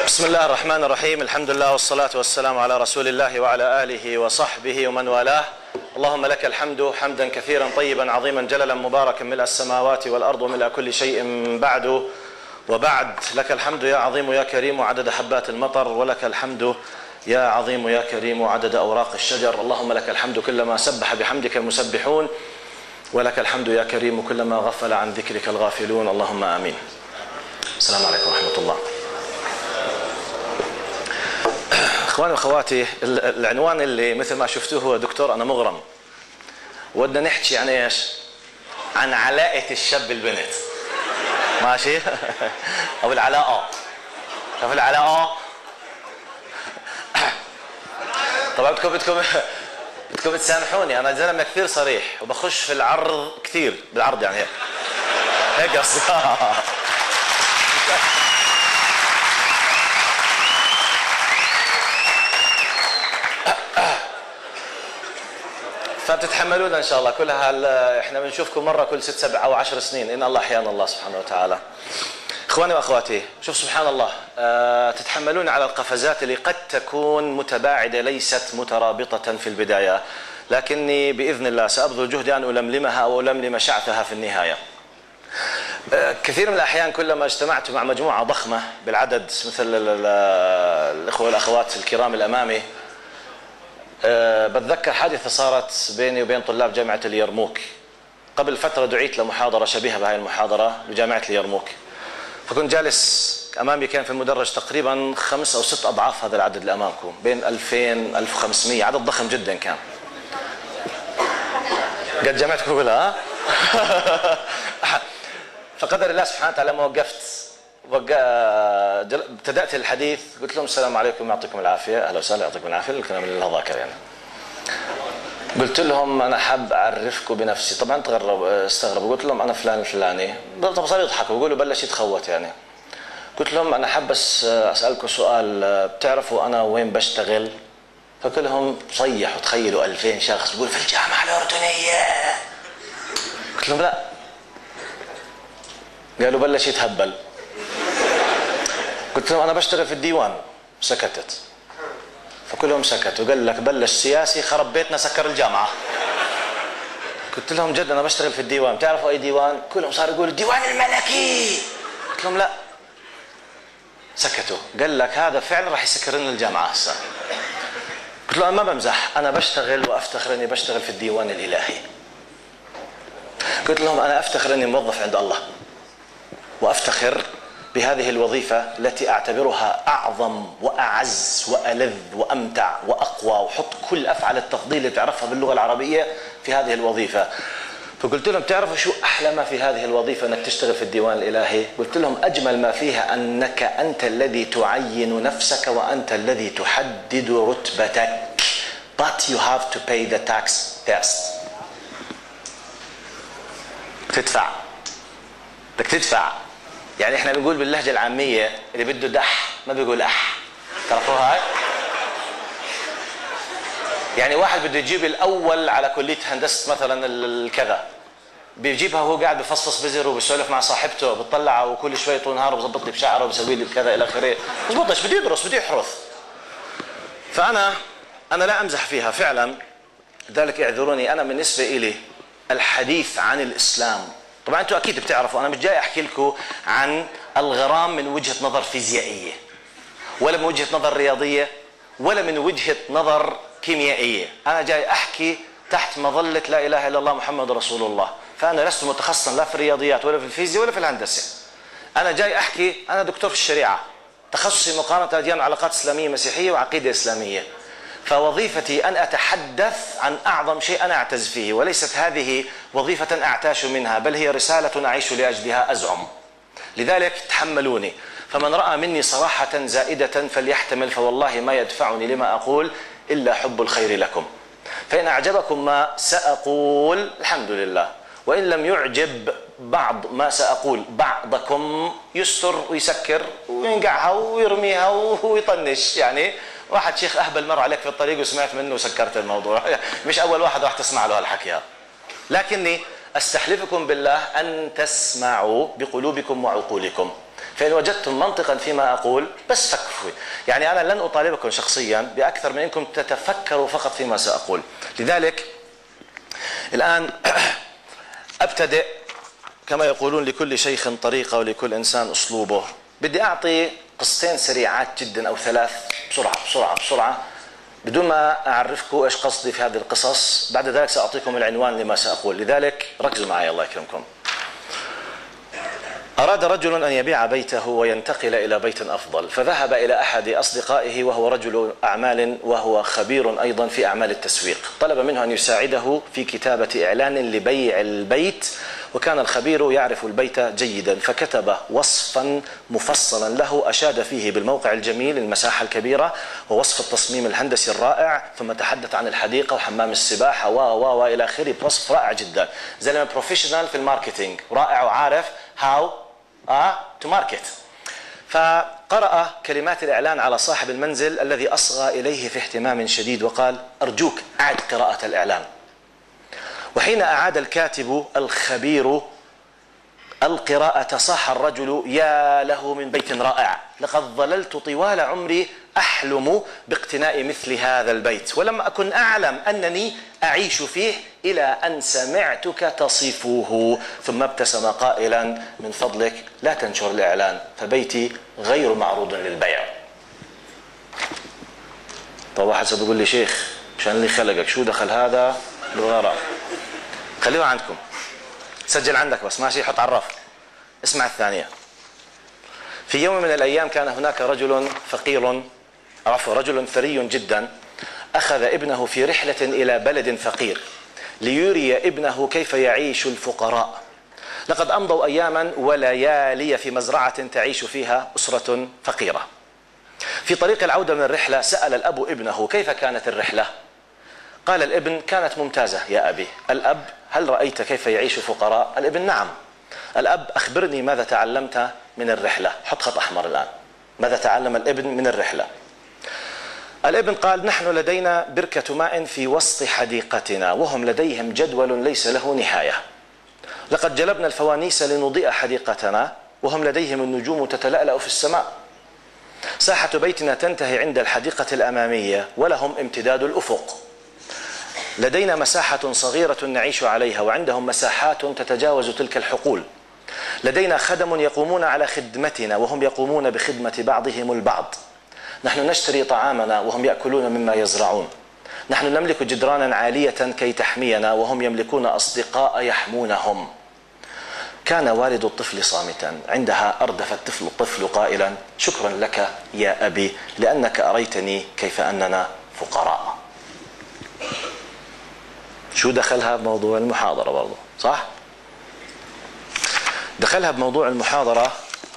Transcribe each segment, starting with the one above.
بسم الله الرحمن الرحيم. الحمد لله والصلاة والسلام على رسول الله وعلى آله وصحبه ومن والاه. اللهم لك الحمد حمدا كثيرا طيبا عظيما جللا مباركا ملء السماوات والأرض وملء كل شيء بعد وبعد. لك الحمد يا عظيم يا كريم عدد حبات المطر، ولك الحمد يا عظيم يا كريم عدد أوراق الشجر. اللهم لك الحمد كلما سبح بحمدك المسبحون، ولك الحمد يا كريم كلما غفل عن ذكرك الغافلون. اللهم آمين. السلام عليكم ورحمة الله. اخواني واخواتي، العنوان اللي مثل ما شفتوه هو دكتور انا مغرم. ودنا نحكي عن ايش؟ عن علاقة الشاب البنت. ماشي؟ او العلاقة. شوف العلاقة. طبعا بدكم تسامحوني، انا زلمة كثير صريح وبخش في العرض كثير، بالعرض يعني هيك قصدي. فبتتحملونا ان شاء الله. كلها احنا بنشوفكم مره كل 6 7 او 10 سنين ان الله احيانا الله سبحانه وتعالى. اخواني واخواتي، شوف سبحان الله، تتحملون على القفزات اللي قد تكون متباعده ليست مترابطه في البدايه، لكني باذن الله سابذل جهدي ان الملمها او الملم شعثها في النهايه. كثير من الاحيان كلما اجتمعت مع مجموعه ضخمه بالعدد مثل الاخوه والاخوات الكرام الامامي، بتذكر حادثة صارت بيني وبين طلاب جامعة اليرموك. قبل فترة دعيت لمحاضرة شبيهة بهاي المحاضرة بجامعة اليرموك، فكنت جالس أمامي كان في المدرج تقريبا 5 أو 6 أضعاف هذا العدد اللي أمامكم، بين 2000 1500، عدد ضخم جدا كان. قد جامعتكم كلها. فقدر الله سبحانه وتعالى ما وقفت ابتدأت الحديث، قلت لهم السلام عليكم يعطيكم العافية، أهلا وسهلا يعطيكم العافية، الكلام اللي هذاك يعني. قلت لهم أنا حاب أعرفكم بنفسي. طبعا استغربوا. قلت لهم أنا فلان الفلاني. طب صاروا يضحكوا ويقولوا بلش يتخوت يعني. قلت لهم أنا حاب بس أسألكم سؤال، بتعرفوا أنا وين بشتغل؟ فكلهم صيحوا. تخيلوا 2000 شخص بيقولوا في الجامعة الأردنية. قلت لهم لا. قالوا بلش يتهبل. قلت لهم أنا بشتغل في الديوان. سكتت. فكلهم سكتوا. قال لك بلش سياسي خرب بيتنا سكر الجامعة. قلت لهم جد أنا بشتغل في الديوان. بتعرفوا أي ديوان؟ كلهم صاروا يقولوا الديوان الملكي. قلت لهم لا. سكتوا. قال لك هذا فعلا راح يسكر لنا الجامعة هسه. قلت له أنا ما بمزح، أنا بشتغل وأفتخر أني بشتغل في الديوان الإلهي. قلت لهم أنا أفتخر أني موظف عند الله، وأفتخر بهذه الوظيفة التي أعتبرها أعظم وأعز وألذ وأمتع وأقوى، وحط كل أفعال التفضيل اللي تعرفها باللغة العربية في هذه الوظيفة. فقلت لهم تعرفوا شو أحلى ما في هذه الوظيفة أنك تشتغل في الديوان الإلهي؟ قلت لهم أجمل ما فيها أنك أنت الذي تعين نفسك وأنت الذي تحدد رتبتك. But you have to pay the tax first. تدفع. بدك تدفع. يعني احنا بنقول باللهجة العامية اللي بده دح ما بيقول اح. تعرفوها هاي؟ يعني واحد بده يجيب الاول على كلية هندسة مثلا الكذا، بيجيبها وهو قاعد بفصص بزر وبيسولف مع صاحبته، بتطلع وكل شوي طول نهار بظبط لي بشعره وبسوي لي بكذا الى اخره. بظبطش، بده يدرس، بده يحرث. فانا لا امزح فيها فعلا. لذلك اعذروني، انا بالنسبة الي الحديث عن الاسلام، طبعا انتم اكيد بتعرفوا انا مش جاي احكي لكم عن الغرام من وجهة نظر فيزيائية، ولا من وجهة نظر رياضية، ولا من وجهة نظر كيميائية. انا جاي احكي تحت مظلة لا اله الا الله محمد رسول الله. فانا لست متخصصا لا في الرياضيات ولا في الفيزياء ولا في الهندسة. انا جاي احكي، انا دكتور في الشريعة، تخصصي مقارنة اديان وعلاقات اسلامية مسيحية وعقيدة اسلامية. فوظيفتي أن أتحدث عن أعظم شيء أنا أعتز فيه، وليست هذه وظيفة أعتاش منها، بل هي رسالة أعيش لأجلها أزعم. لذلك تحملوني. فمن رأى مني صراحة زائدة فليحتمل، فوالله ما يدفعني لما أقول إلا حب الخير لكم. فإن أعجبكم ما سأقول الحمد لله، وإن لم يعجب بعض ما سأقول بعضكم يستر ويسكر وينقعها ويرميها ويطنش. يعني واحد شيخ أهبل مر عليك في الطريق وسمعت منه وسكرت الموضوع. مش أول واحد راح تسمع له هالحكي. لكني أستحلفكم بالله أن تسمعوا بقلوبكم وعقولكم. فإن وجدتم منطقا فيما أقول بس فكروا فيه. يعني أنا لن أطالبكم شخصيا بأكثر من أنكم تتفكروا فقط فيما سأقول. لذلك الآن أبتدئ كما يقولون لكل شيخ طريقة ولكل إنسان أسلوبه. بدي أعطي قصتين سريعات جدا أو ثلاث بسرعة بدون ما أعرفكم إيش قصدي في هذه القصص. بعد ذلك سأعطيكم العنوان لما سأقول، لذلك ركزوا معي الله يكرمكم. أراد رجل أن يبيع بيته وينتقل إلى بيت أفضل، فذهب إلى أحد أصدقائه وهو رجل أعمال وهو خبير أيضا في أعمال التسويق. طلب منه أن يساعده في كتابة إعلان لبيع البيت، وكان الخبير يعرف البيت جيدا، فكتب وصفا مفصلا له أشاد فيه بالموقع الجميل، المساحة الكبيرة، ووصف التصميم الهندسي الرائع، ثم تحدث عن الحديقة وحمام السباحة وإلى آخره. وصف رائع جدا، زلمة بروفيشنال في الماركتينج، رائع وعارف هاو to market. فقرأ كلمات الإعلان على صاحب المنزل الذي أصغى إليه في اهتمام شديد وقال: أرجوك أعد قراءة الإعلان. وحين أعاد الكاتب الخبير القراءة صاح الرجل: يا له من بيت رائع، لقد ظللت طوال عمري أحلم باقتناء مثل هذا البيت، ولم أكن أعلم أنني أعيش فيه إلى أن سمعتك تصفه. ثم ابتسم قائلا: من فضلك لا تنشر الإعلان، فبيتي غير معروض للبيع. طب واحد بيقول لي: شيخ مشان اللي خلقك شو دخل هذا بالغراء؟ خليه عندكم، سجل عندك بس ماشي، حط على الرف. اسمع الثانية. في يوم من الأيام كان هناك رجل رجل ثري جدا، أخذ ابنه في رحلة إلى بلد فقير ليري ابنه كيف يعيش الفقراء. لقد أمضوا أياما وليالي في مزرعة تعيش فيها أسرة فقيرة. في طريق العودة من الرحلة سأل الأب ابنه: كيف كانت الرحلة؟ قال الابن: كانت ممتازة يا أبي. الأب: هل رأيت كيف يعيش الفقراء؟ الابن: نعم. الأب: أخبرني ماذا تعلمت من الرحلة؟ حط خط أحمر الآن. ماذا تعلم الابن من الرحلة؟ الابن قال: نحن لدينا بركة ماء في وسط حديقتنا، وهم لديهم جدول ليس له نهاية. لقد جلبنا الفوانيس لنضيء حديقتنا، وهم لديهم النجوم تتلألأ في السماء. ساحة بيتنا تنتهي عند الحديقة الأمامية، ولهم امتداد الأفق. لدينا مساحة صغيرة نعيش عليها، وعندهم مساحات تتجاوز تلك الحقول. لدينا خدم يقومون على خدمتنا، وهم يقومون بخدمة بعضهم البعض. نحن نشتري طعامنا وهم يأكلون مما يزرعون. نحن نملك جدرانا عالية كي تحمينا، وهم يملكون أصدقاء يحمونهم. كان والد الطفل صامتا، عندها أردف الطفل قائلا: شكرا لك يا أبي لأنك أريتني كيف أننا فقراء. شو دخلها بموضوع المحاضرة برضو؟ صح؟ دخلها بموضوع المحاضرة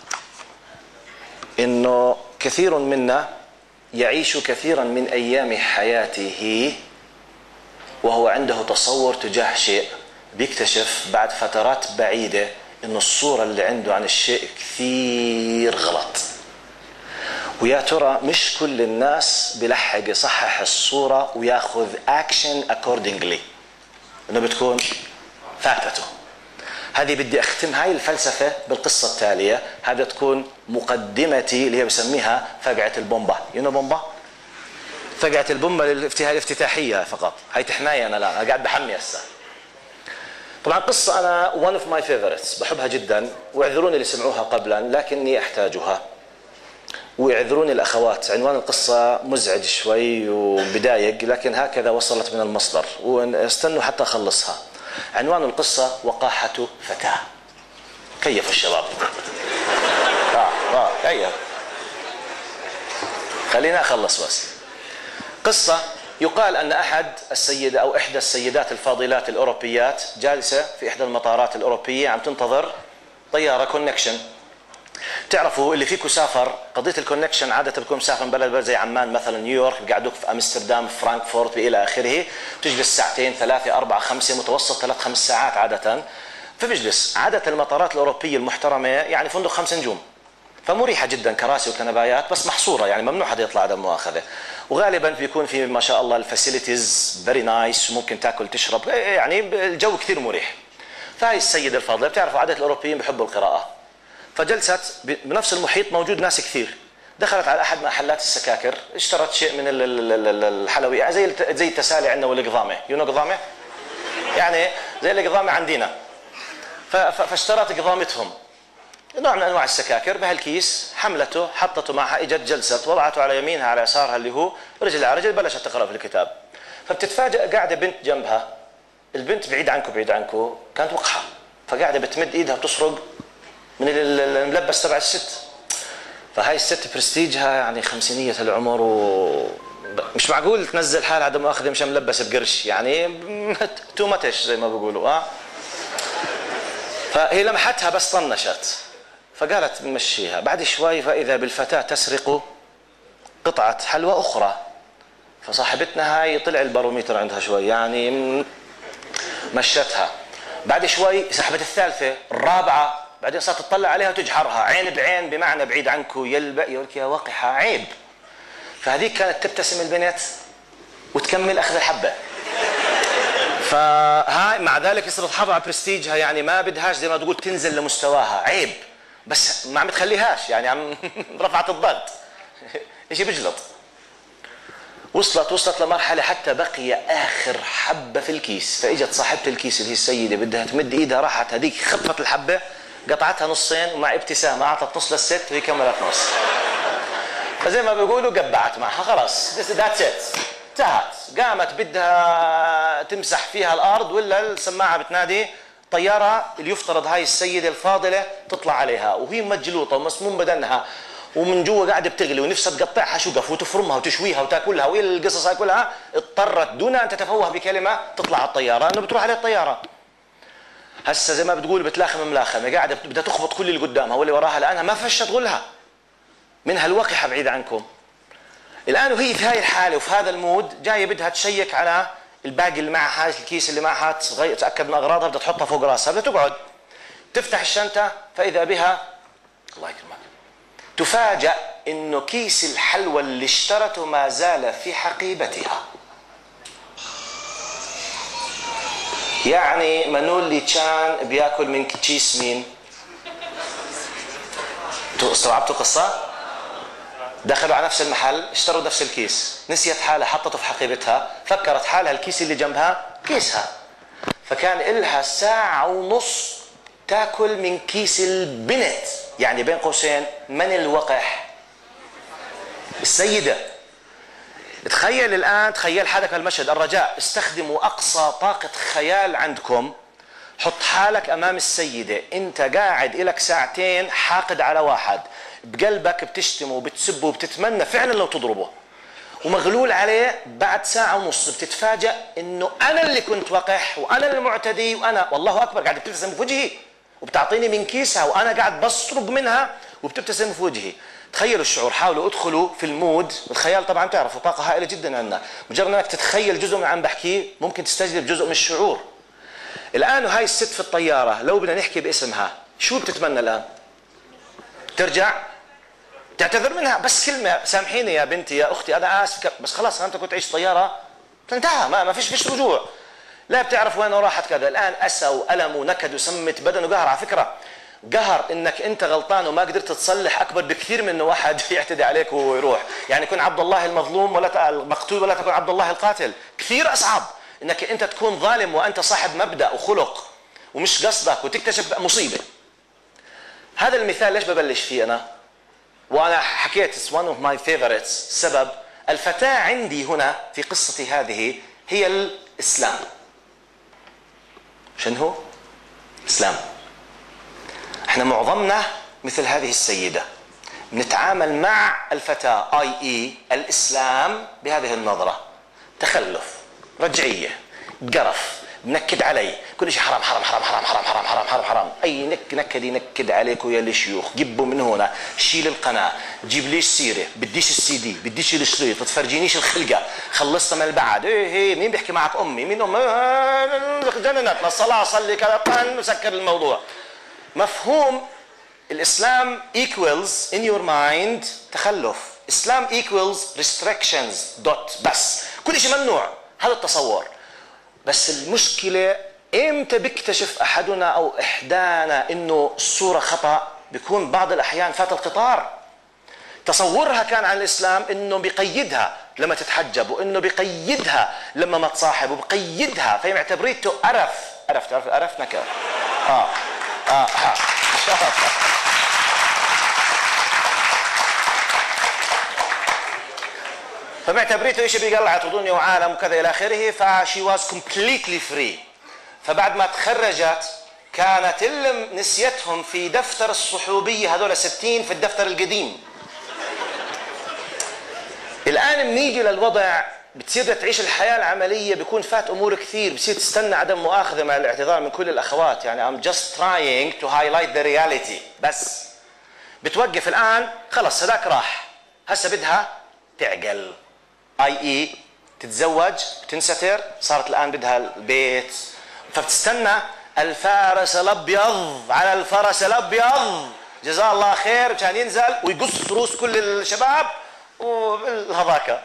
إنه كثير منا يعيش كثيرا من أيام حياته وهو عنده تصور تجاه شيء، بيكتشف بعد فترات بعيدة إنه الصورة اللي عنده عن الشيء كثير غلط. ويا ترى مش كل الناس بلحق يصحح الصورة وياخذ action accordingly، إنه بتكون فاتته. هذه بدي أختم هاي الفلسفة بالقصة التالية. هذا تكون مقدمتي اللي هي بسميها فقعة البومبا. بومبا؟ فقعة البومبا الافتتاحية فقط. هاي تحماية أنا، لا أنا قاعد بحمي هسه. طبعا قصة أنا one of my favorites، بحبها جدا، واعذروني اللي سمعوها قبلا لكني أحتاجها، ويعذروني الأخوات. عنوان القصة مزعج شوي وبدايق، لكن هكذا وصلت من المصدر، واستنوا حتى أخلصها. عنوان القصة: وقاحة فتاة. كيف الشباب؟ كيف؟ خلينا أخلص بس. قصة يقال أن أحد السيدة أو إحدى السيدات الفاضلات الأوروبيات جالسة في إحدى المطارات الأوروبية عم تنتظر طيارة كونكشن. تعرفوا اللي فيكم سافر قضية الكونكشن عادة بكون مسافر من بلد زي عمان مثلا، نيويورك، بقعدوك في أمستردام، في فرانكفورت إلى آخره، بتجلس ساعتين 3 4 5 متوسط 3 5 ساعات عادة. فبجلس عادة المطارات الأوروبية المحترمة يعني فندق 5 نجوم، فمريحة جدا، كراسي وكنبايات بس محصورة، يعني ممنوع حدا يطلع عدم مؤاخذة. وغالبا بيكون في ما شاء الله الفاسيلتيز فيري نايس، ممكن تاكل تشرب، يعني الجو كثير مريح. فهي السيدة الفاضلة، بتعرفوا عادة الأوروبيين بحبوا القراءة، فجلست بنفس المحيط موجود ناس كثير. دخلت على احد محلات السكاكر، اشترت شيء من الحلويات، يعني زي التسالي عندنا والقضامه، قضامه يعني زي القضامه عندنا. فاشترت قضامتهم، نوع من انواع السكاكر، بهالكيس، حملته، حطته معها، اجت جلست، وضعته على يمينها على يسارها اللي هو رجل على رجل، بلشت تقرا في الكتاب. فبتتفاجئ قاعده بنت جنبها، البنت بعيد عنكم كانت وقحه، فقاعده بتمد ايدها بتسرق من الملبس تبع الست. فهاي الست برستيجها يعني خمسينية العمر، مش معقول تنزل حالها عدم مؤاخذة مش ملبس بقرش، يعني تو ماتش زي ما بيقولوا. فهي لمحتها بس طنشت، فقالت نمشيها. بعد شوي فإذا بالفتاة تسرق قطعة حلوى أخرى، فصاحبتنا هاي طلع الباروميتر عندها شوي، يعني مشتها. بعد شوي سحبت الثالثة، الرابعة، بعدين صارت تطلع عليها وتجحرها عين بعين، بمعنى بعيد عنكم يلبق، يقولك يا وقحة عيب. فهذيك كانت تبتسم البنت وتكمل أخذ الحبة. فهاي مع ذلك يصير تحافظ على برستيجها، يعني ما بدهاش زي ما تقول تنزل لمستواها، عيب، بس ما عم تخليهاش، يعني عم رفعت الضغط شيء بجلط. وصلت لمرحلة حتى بقي آخر حبة في الكيس، فإجت صاحبة الكيس اللي هي السيدة بدها تمد إيدها، راحت هذيك خطفت الحبة، قطعتها نصين، ومع ابتسامة أعطت نص للست وهي كملت نص. فزي ما بيقولوا قبعت معها، خلاص ذاتس ات، انتهت. قامت بدها تمسح فيها الأرض، ولا السماعة بتنادي طيارة اللي يفترض هاي السيدة الفاضلة تطلع عليها، وهي مجلوطة ومسموم بدنها، ومن جوا قاعده بتغلي، ونفسها تقطعها شقف وتفرمها وتشويها وتاكلها، وايه القصص هاي كلها، اضطرت دون ان تتفوه بكلمه تطلع على الطياره، انه بتروح عليه الطياره. هسه زي ما بتقول بتلاخم ملاخمه، قاعده بدها تخبط كل اللي قدامها واللي وراها، لانها ما فيش تغلها من هالوقحه بعيد عنكم. الان وهي في هاي الحاله وفي هذا المود، جايه بدها تشيك على الباقي اللي معها، الكيس اللي معها، تتاكد من اغراضها، بدها تحطها فوق راسها، بدها تقعد تفتح الشنطه، فاذا بها الله يكرمك تفاجأ انه كيس الحلوى اللي اشترته ما زال في حقيبتها. يعني منولي كان بياكل من كيس مين؟ استوعبتوا قصة؟ دخلوا على نفس المحل، اشتروا نفس الكيس، نسيت حالها، حطته في حقيبتها، فكرت حالها الكيس اللي جنبها كيسها، فكان إلها ساعة ونص تاكل من كيس البنت، يعني بين قوسين من الوقح؟ السيدة. تخيل الآن، تخيل حالك المشهد، الرجاء استخدموا أقصى طاقة خيال عندكم، حط حالك أمام السيدة، أنت قاعد إلك ساعتين حاقد على واحد، بقلبك بتشتمه وبتسبه وبتتمنى فعلا لو تضربه، ومغلول عليه، بعد ساعة ونص بتتفاجأ إنه أنا اللي كنت وقح، وأنا المعتدي، وأنا والله أكبر قاعد بتبتسم في وجهي وبتعطيني من كيسها، وأنا قاعد بسرق منها وبتبتسم في وجهي. تخيلوا الشعور، حاولوا ادخلوا في المود. الخيال طبعا تعرفوا طاقة هائلة جدا عندنا، مجرد انك تتخيل جزء من عم بحكيه ممكن تستجلب جزء من الشعور. الآن هاي الست في الطيارة، لو بدنا نحكي باسمها، شو بتتمنى الآن؟ ترجع تعتذر منها، بس كلمة سامحيني يا بنتي يا أختي أنا آسف، بس خلاص أنت كنت تعيش طيارة، انتهى، ما فيش رجوع، لا بتعرف وين راحت كذا. الآن أسى وألم ونكد وسمت بدن وقهر. على فكرة قهر انك انت غلطان وما قدرت تصلح اكبر بكثير من انه واحد يعتدي عليك ويروح، يعني كن عبد الله المظلوم ولا المقتول ولا تكون عبد الله القاتل. كثير اصعب انك انت تكون ظالم وانت صاحب مبدأ وخلق ومش قصدك وتكتشف مصيبة. هذا المثال ليش ببلش فيه انا؟ وانا حكيت it's one of my favorites. سبب الفتاة عندي هنا في قصتي هذه هي الاسلام. شنو هو؟ اسلام. احنا معظمنا مثل هذه السيدة، نتعامل مع الفتاة اي الاسلام بهذه النظرة، تخلف، رجعية، قرف، بنكد علي، كل شيء حرام حرام حرام حرام حرام حرام حرام حرام حرام، اي نكد ينكد عليكم يا الشيوخ، جيبوا من هنا، شيل القناة، جيب ليش سيرة، بديش السي دي، بديش الشريط، تفرجينيش الخلقة، خلصت من البعد، ايه مين بيحكي معك امي؟ مين جننتنا الصلاة، صلي كذا، نسكر الموضوع. مفهوم الإسلام equals in your mind تخلف. إسلام equals restrictions بس كل شيء ممنوع، هذا التصور. بس المشكلة إمتى بيكتشف أحدنا أو إحدانا إنه الصورة خطأ؟ بيكون بعض الأحيان فات القطار. تصورها كان عن الإسلام إنه بيقيدها لما تتحجب، وإنه بيقيدها لما ما تصاحب، وبيقيدها، فيعتبريته أرف. تعرف أرف نكر؟ فمعتبريته شيء بيقلعت ودنيا وعالم وكذا إلى آخره. فشي واز كومبليتلي فري. فبعد ما تخرجت كانت اللي نسيتهم في دفتر الصحوبية هذول 60 في الدفتر القديم. الآن بنيجي للوضع بتصير تعيش الحياة العملية، بيكون فات أمور كثير، بتصير تستنى عدم مؤاخذة مع الاعتذار من كل الأخوات، يعني I'm just trying to highlight the reality. بس بتوقف الآن خلص هذاك راح، هسه بدها تعقل i.e. تتزوج، تنستر، صارت الآن بدها البيت، فبتستنى الفارس الأبيض على الفرس الأبيض جزاه الله خير كان ينزل ويقص رؤوس كل الشباب وهذاك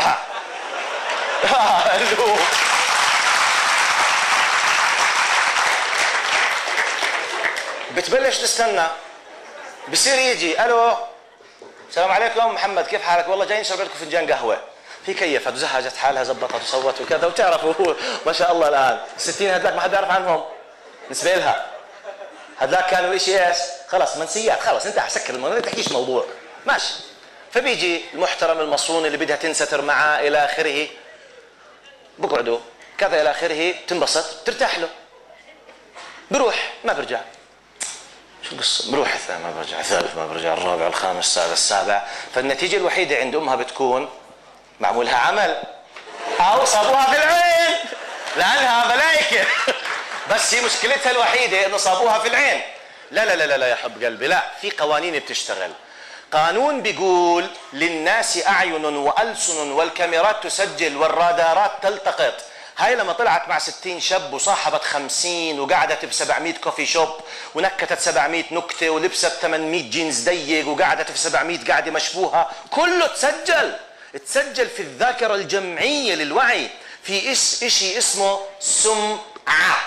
بتبلش تستنى، بصير يجي الو السلام عليكم محمد كيف حالك؟ والله جاي نشرب لكم فنجان قهوه. في كيفت وزهجت حالها زبطت وصوت وكذا، وتعرفوا ما شاء الله الان 60 هذاك ما حد بيعرف عنهم بالنسبه لها. هذاك كانوا شيء ايش؟ خلص منسيات، خلص انت حسكر الموضوع ما تحكيش موضوع ماشي. فبيجي المحترم المصون اللي بدها تنستر معاه الى اخره، بقعدوا كذا الى اخره، تنبسط ترتاح له، بروح ما برجع. شو القصه؟ بروح الثاني ما برجع، الثالث ما برجع، الرابع الخامس السادس السابع. فالنتيجه الوحيده عند امها بتكون معمولها عمل او صابوها في العين لانها ملائكه. بس هي مشكلتها الوحيده انه صابوها في العين. لا لا لا لا يا حب قلبي، لا، في قوانين بتشتغل. قانون بيقول للناس اعين والسن والكاميرات تسجل والرادارات تلتقط. هاي لما طلعت مع 60 شاب وصاحبت 50 وقعدت ب 700 كوفي شوب ونكتت 700 نكته ولبست 800 جينز ضيق وقعدت في 700 قاعده مشبوهه، كله تسجل في الذاكره الجمعيه للوعي في شيء اسمه سمعه.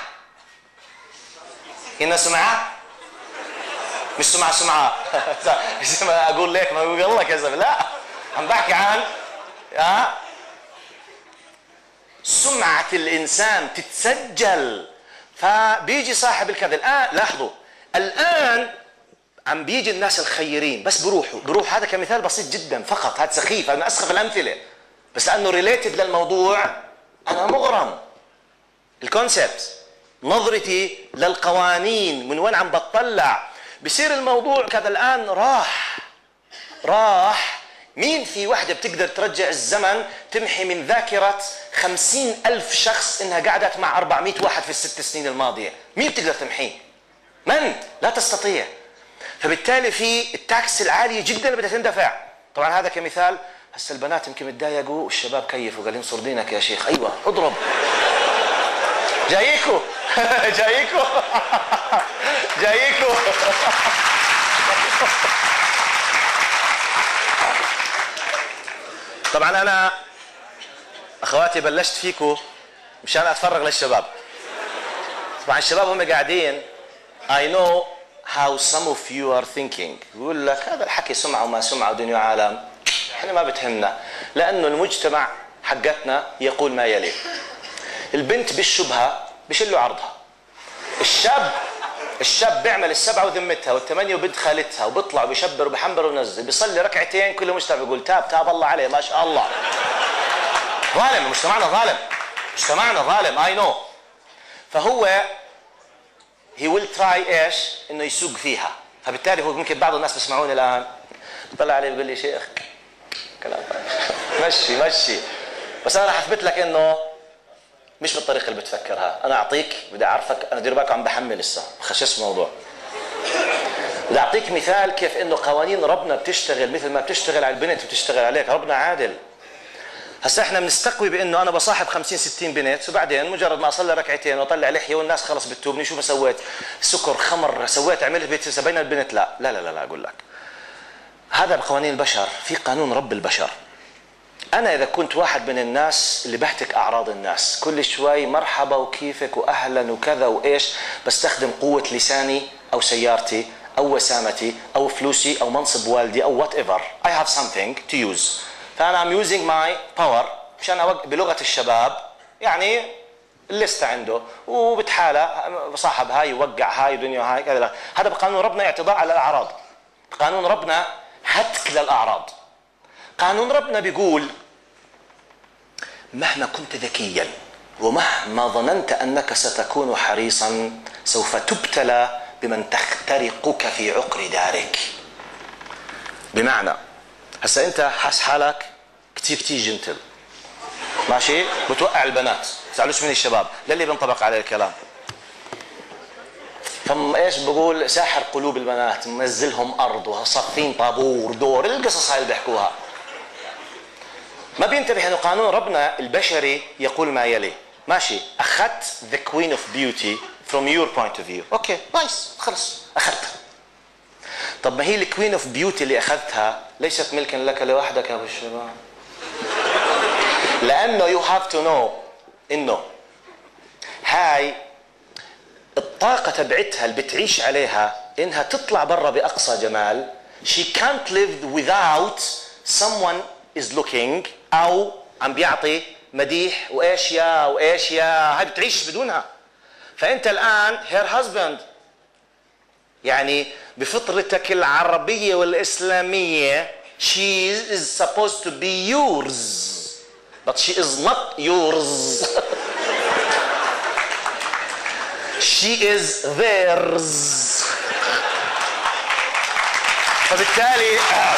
هنا سمعه؟ مش سمعه اقول لك ما اقول الله كذا، لا عم بحكي عن سمعة الإنسان تتسجل. فبيجي صاحب الكذا الآن، لاحظوا الآن عم بيجي الناس الخيرين بس بروح هذا كمثال بسيط جدا فقط، هذا سخيف، هذا من أسخف الأمثلة، بس لأنه ريليتد للموضوع أنا مغرم. الكونسبت، نظرتي للقوانين من وين عم بتطلع، بصير الموضوع كذا الآن راح. مين في وحدة بتقدر ترجع الزمن تمحي من ذاكرة 50,000 شخص إنها قعدت مع 400 واحد في ال6 سنين الماضية؟ مين بتقدر تمحيه؟ من؟ لا تستطيع. فبالتالي في التاكس العالية جدا اللي بدها تندفع. طبعا هذا كمثال. هسه البنات يمكن يتضايقوا والشباب كيفوا قال انصر دينك يا شيخ. ايوه اضرب جايكو جايكو جايكو. طبعا انا اخواتي بلشت فيكم مشان اتفرغ للشباب. طبعا الشباب هم قاعدين I know how some of you are thinking. بيقول لك هذا الحكي سمعه وما سمعه ودنيا عالم، احنا ما بتهمنا، لانه المجتمع حقتنا يقول ما يلي. البنت بالشبهه بشلوا عرضها، الشاب بيعمل ال7 وذمتها وال8 وبنت خالتها وبيطلع وبيشبر وبحمر ونزل، بيصلي ركعتين كل مجتمع بيقول تاب الله عليه ما شاء الله. ظالم، مجتمعنا ظالم I know. فهو he will try ايش؟ انه يسوق فيها. فبالتالي هو ممكن بعض الناس بيسمعوني الان بيطلع عليه بيقول لي شيخ كلام مشي بس انا راح اثبت لك انه مش بالطريقه اللي بتفكرها. انا اعطيك، بدي اعرفك، انا دير بالك عم بحمل لسه بخشش الموضوع. بدي اعطيك مثال كيف انه قوانين ربنا بتشتغل مثل ما بتشتغل على البنت بتشتغل عليك. ربنا عادل. هسه احنا بنستقوي بانه انا بصاحب 50 60 بنت وبعدين مجرد ما اصلي ركعتين واطلع لحيه والناس خلص بتتوبني شو ما سويت، سكر خمر سويت عملت بيت بين البنت. لا اقول لك هذا بقوانين البشر، في قانون رب البشر. أنا إذا كنت واحد من الناس اللي بهتك أعراض الناس كل شوي مرحبا وكيفك وأهلا وكذا وإيش، بستخدم قوة لساني أو سيارتي او وسامتي او فلوسي او منصب والدي او وات ايفر. I have something to use. فانا I'm using my power مشان بلغه الشباب يعني الليسته عنده وبتحالى صاحب هاي يوقع هاي دنيا هاي كذا. هذا بقانون ربنا اعتداء على الاعراض. قانون ربنا هتك للاعراض. قانون ربنا بيقول مهما كنت ذكيا ومهما ظننت انك ستكون حريصا سوف تبتلى بمن تخترقك في عقر دارك. بمعنى هسا انت حاس حالك كتير جنتل ماشي بتوقع البنات تزعلوش من الشباب للي بينطبق عليه الكلام. ثم ايش بقول ساحر قلوب البنات منزلهم ارض وصافين طابور دور القصص هاي اللي بيحكوها. ما بينتبه انه قانون ربنا البشري يقول ما يلي ماشي اخذت the queen of beauty from your point of view اوكي نايس خلص اخذتها. طب ما هي الكوين اوف بيوتي اللي اخذتها ليست ملكا لك لوحدك يا ابو الشباب. لانه you have to know انه هاي الطاقة تبعتها اللي بتعيش عليها انها تطلع برا باقصى جمال. she can't live without someone is looking او عم بيعطي مديح وايش يا هاي بتعيش بدونها. فانت الان her husband يعني بفطرتك العربية والإسلامية she is supposed to be yours but she is not yours she is theirs. فبالتالي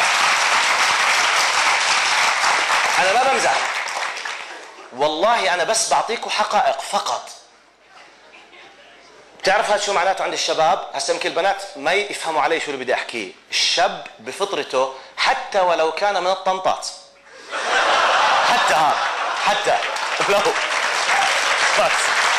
أنا ما بمزح والله أنا بس بعطيكم حقائق فقط. بتعرف هذا شو معناته عند الشباب؟ هسه يمكن البنات ما يفهموا علي شو اللي بدي احكيه. الشاب بفطرته حتى ولو كان من الطنطات حتى لو بس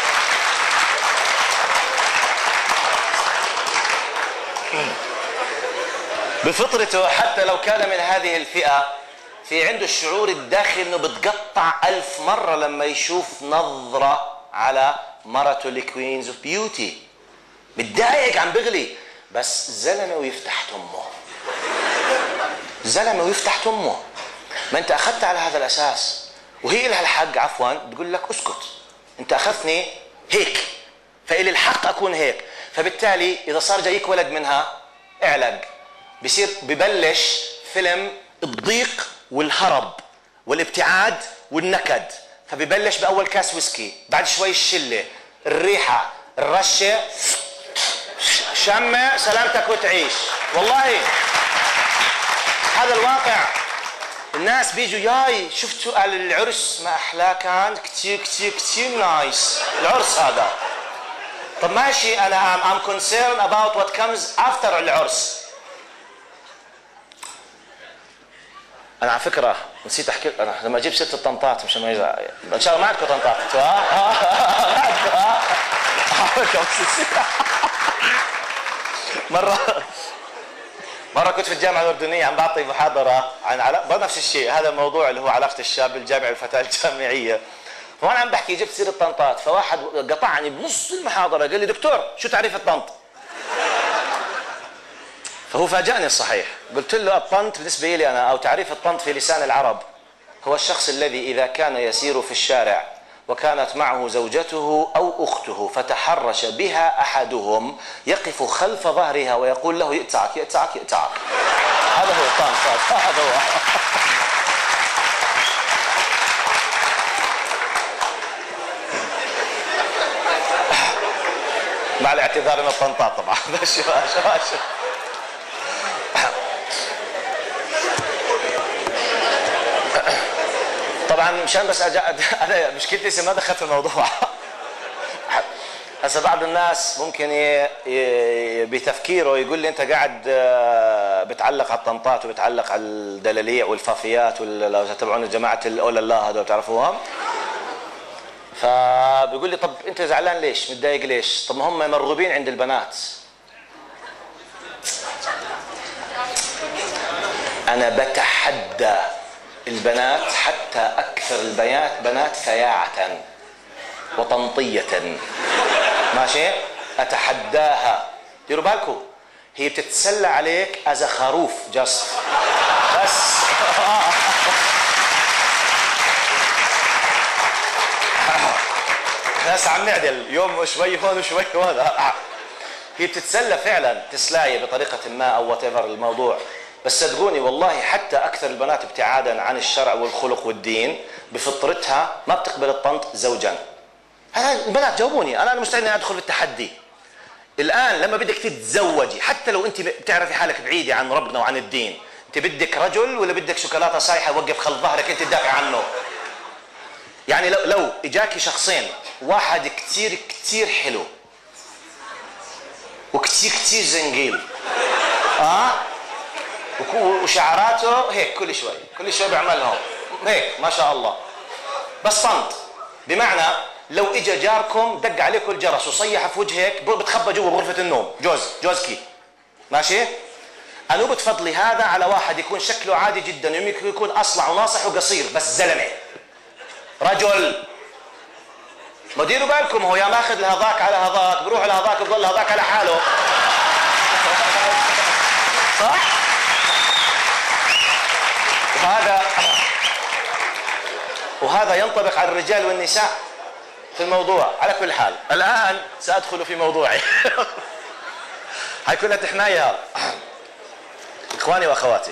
بفطرته حتى لو كان من هذه الفئة في عنده الشعور الداخلي انه بتقطع 1000 مرة لما يشوف نظرة على مرته الكوينز اوف بيوتي. متضايق عم بغلي بس زلمه ويفتح تمه زلمه ويفتح تمه. ما انت اخذت على هذا الاساس وهي لها الحق عفوا تقول لك اسكت انت اخذتني هيك فإلي الحق اكون هيك. فبالتالي اذا صار جايك ولد منها اعلق بصير ببلش فيلم الضيق والهرب والابتعاد والنكد. فبيبلش باول كاس ويسكي بعد شوي الشله الريحه الرشه شمه سلامتك وتعيش. والله هذا الواقع. الناس بيجوا ياي شفتوا العرس ما احلاه كان كتير نايس العرس هذا. طب ماشي انا I'm concerned about what comes after العرس. انا على فكره نسيت احكي انا لما اجيب سيره الطنطات مش ما يزعل ان شاء الله ما عندكم طنطات مره كنت في الجامعه الاردنيه عم بعطي محاضره عن نفس الشيء هذا الموضوع اللي هو علاقه الشاب الجامعي والفتاه الجامعيه. وانا عم بحكي جبت سيره الطنطات فواحد قطعني بنص المحاضره قال لي دكتور شو تعريف الطنط؟ فهو فاجأني الصحيح. قلت له الطنط بالنسبة لي أنا أو تعريف الطنط في لسان العرب هو الشخص الذي إذا كان يسير في الشارع وكانت معه زوجته أو أخته فتحرش بها أحدهم يقف خلف ظهرها ويقول له يأتعك. هذا هو الطنط. هذا هو. مع الاعتذار من الطنطات طبعا. طبعا مشان بس انا مشكلتي ما دخلت في الموضوع. هسه بعض الناس ممكن بتفكيره يقول لي انت قاعد بتعلق على الطنطات وبتعلق على الدلاليع والفافيات لو تتابعون جماعه الاولى الله هذول تعرفوهم. فبيقول لي طب انت زعلان ليش؟ متضايق ليش؟ طب ما هم مرغوبين عند البنات. انا بتحدى البنات حتى اكثر البنات بنات فياعة وطنطية ماشي اتحداها. ديروا بالكم هي بتتسلى عليك از خروف جاست بس. ناس عم نعدل يوم شوي هون وشوي هون. هي بتتسلى فعلا تسلاية بطريقة ما او وات ايفر الموضوع. بس صدقوني والله حتى اكثر البنات ابتعادا عن الشرع والخلق والدين بفطرتها ما بتقبل الطنط زوجا. البنات جاوبوني، انا مستعد اني ادخل في التحدي. الان لما بدك تتزوجي حتى لو انت بتعرفي حالك بعيده عن ربنا وعن الدين، انت بدك رجل ولا بدك شوكولاته سايحه يوقف خلف ظهرك انت تدافع عنه؟ يعني لو اجاكي شخصين، واحد كثير كثير حلو وكثير كثير زنقيل وشعراته هيك كل شوي بيعملهم هيك ما شاء الله، بس طنط. بمعنى لو اجى جاركم دق عليكم الجرس وصيح في وجهك بتخبى جوا بغرفه النوم جوزكي ماشي، انا بتفضلي هذا على واحد يكون شكله عادي جدا، يمكن يكون اصلع وناصح وقصير بس زلمه رجل. ما ديروا بالكم هو يا ماخذ لهذاك على هذاك، بروح لهذاك بضل هذاك على حاله. صح؟ وهذا ينطبق على الرجال والنساء في الموضوع. على كل حال الآن سأدخل في موضوعي. هاي كلها تحنايا إخواني وأخواتي.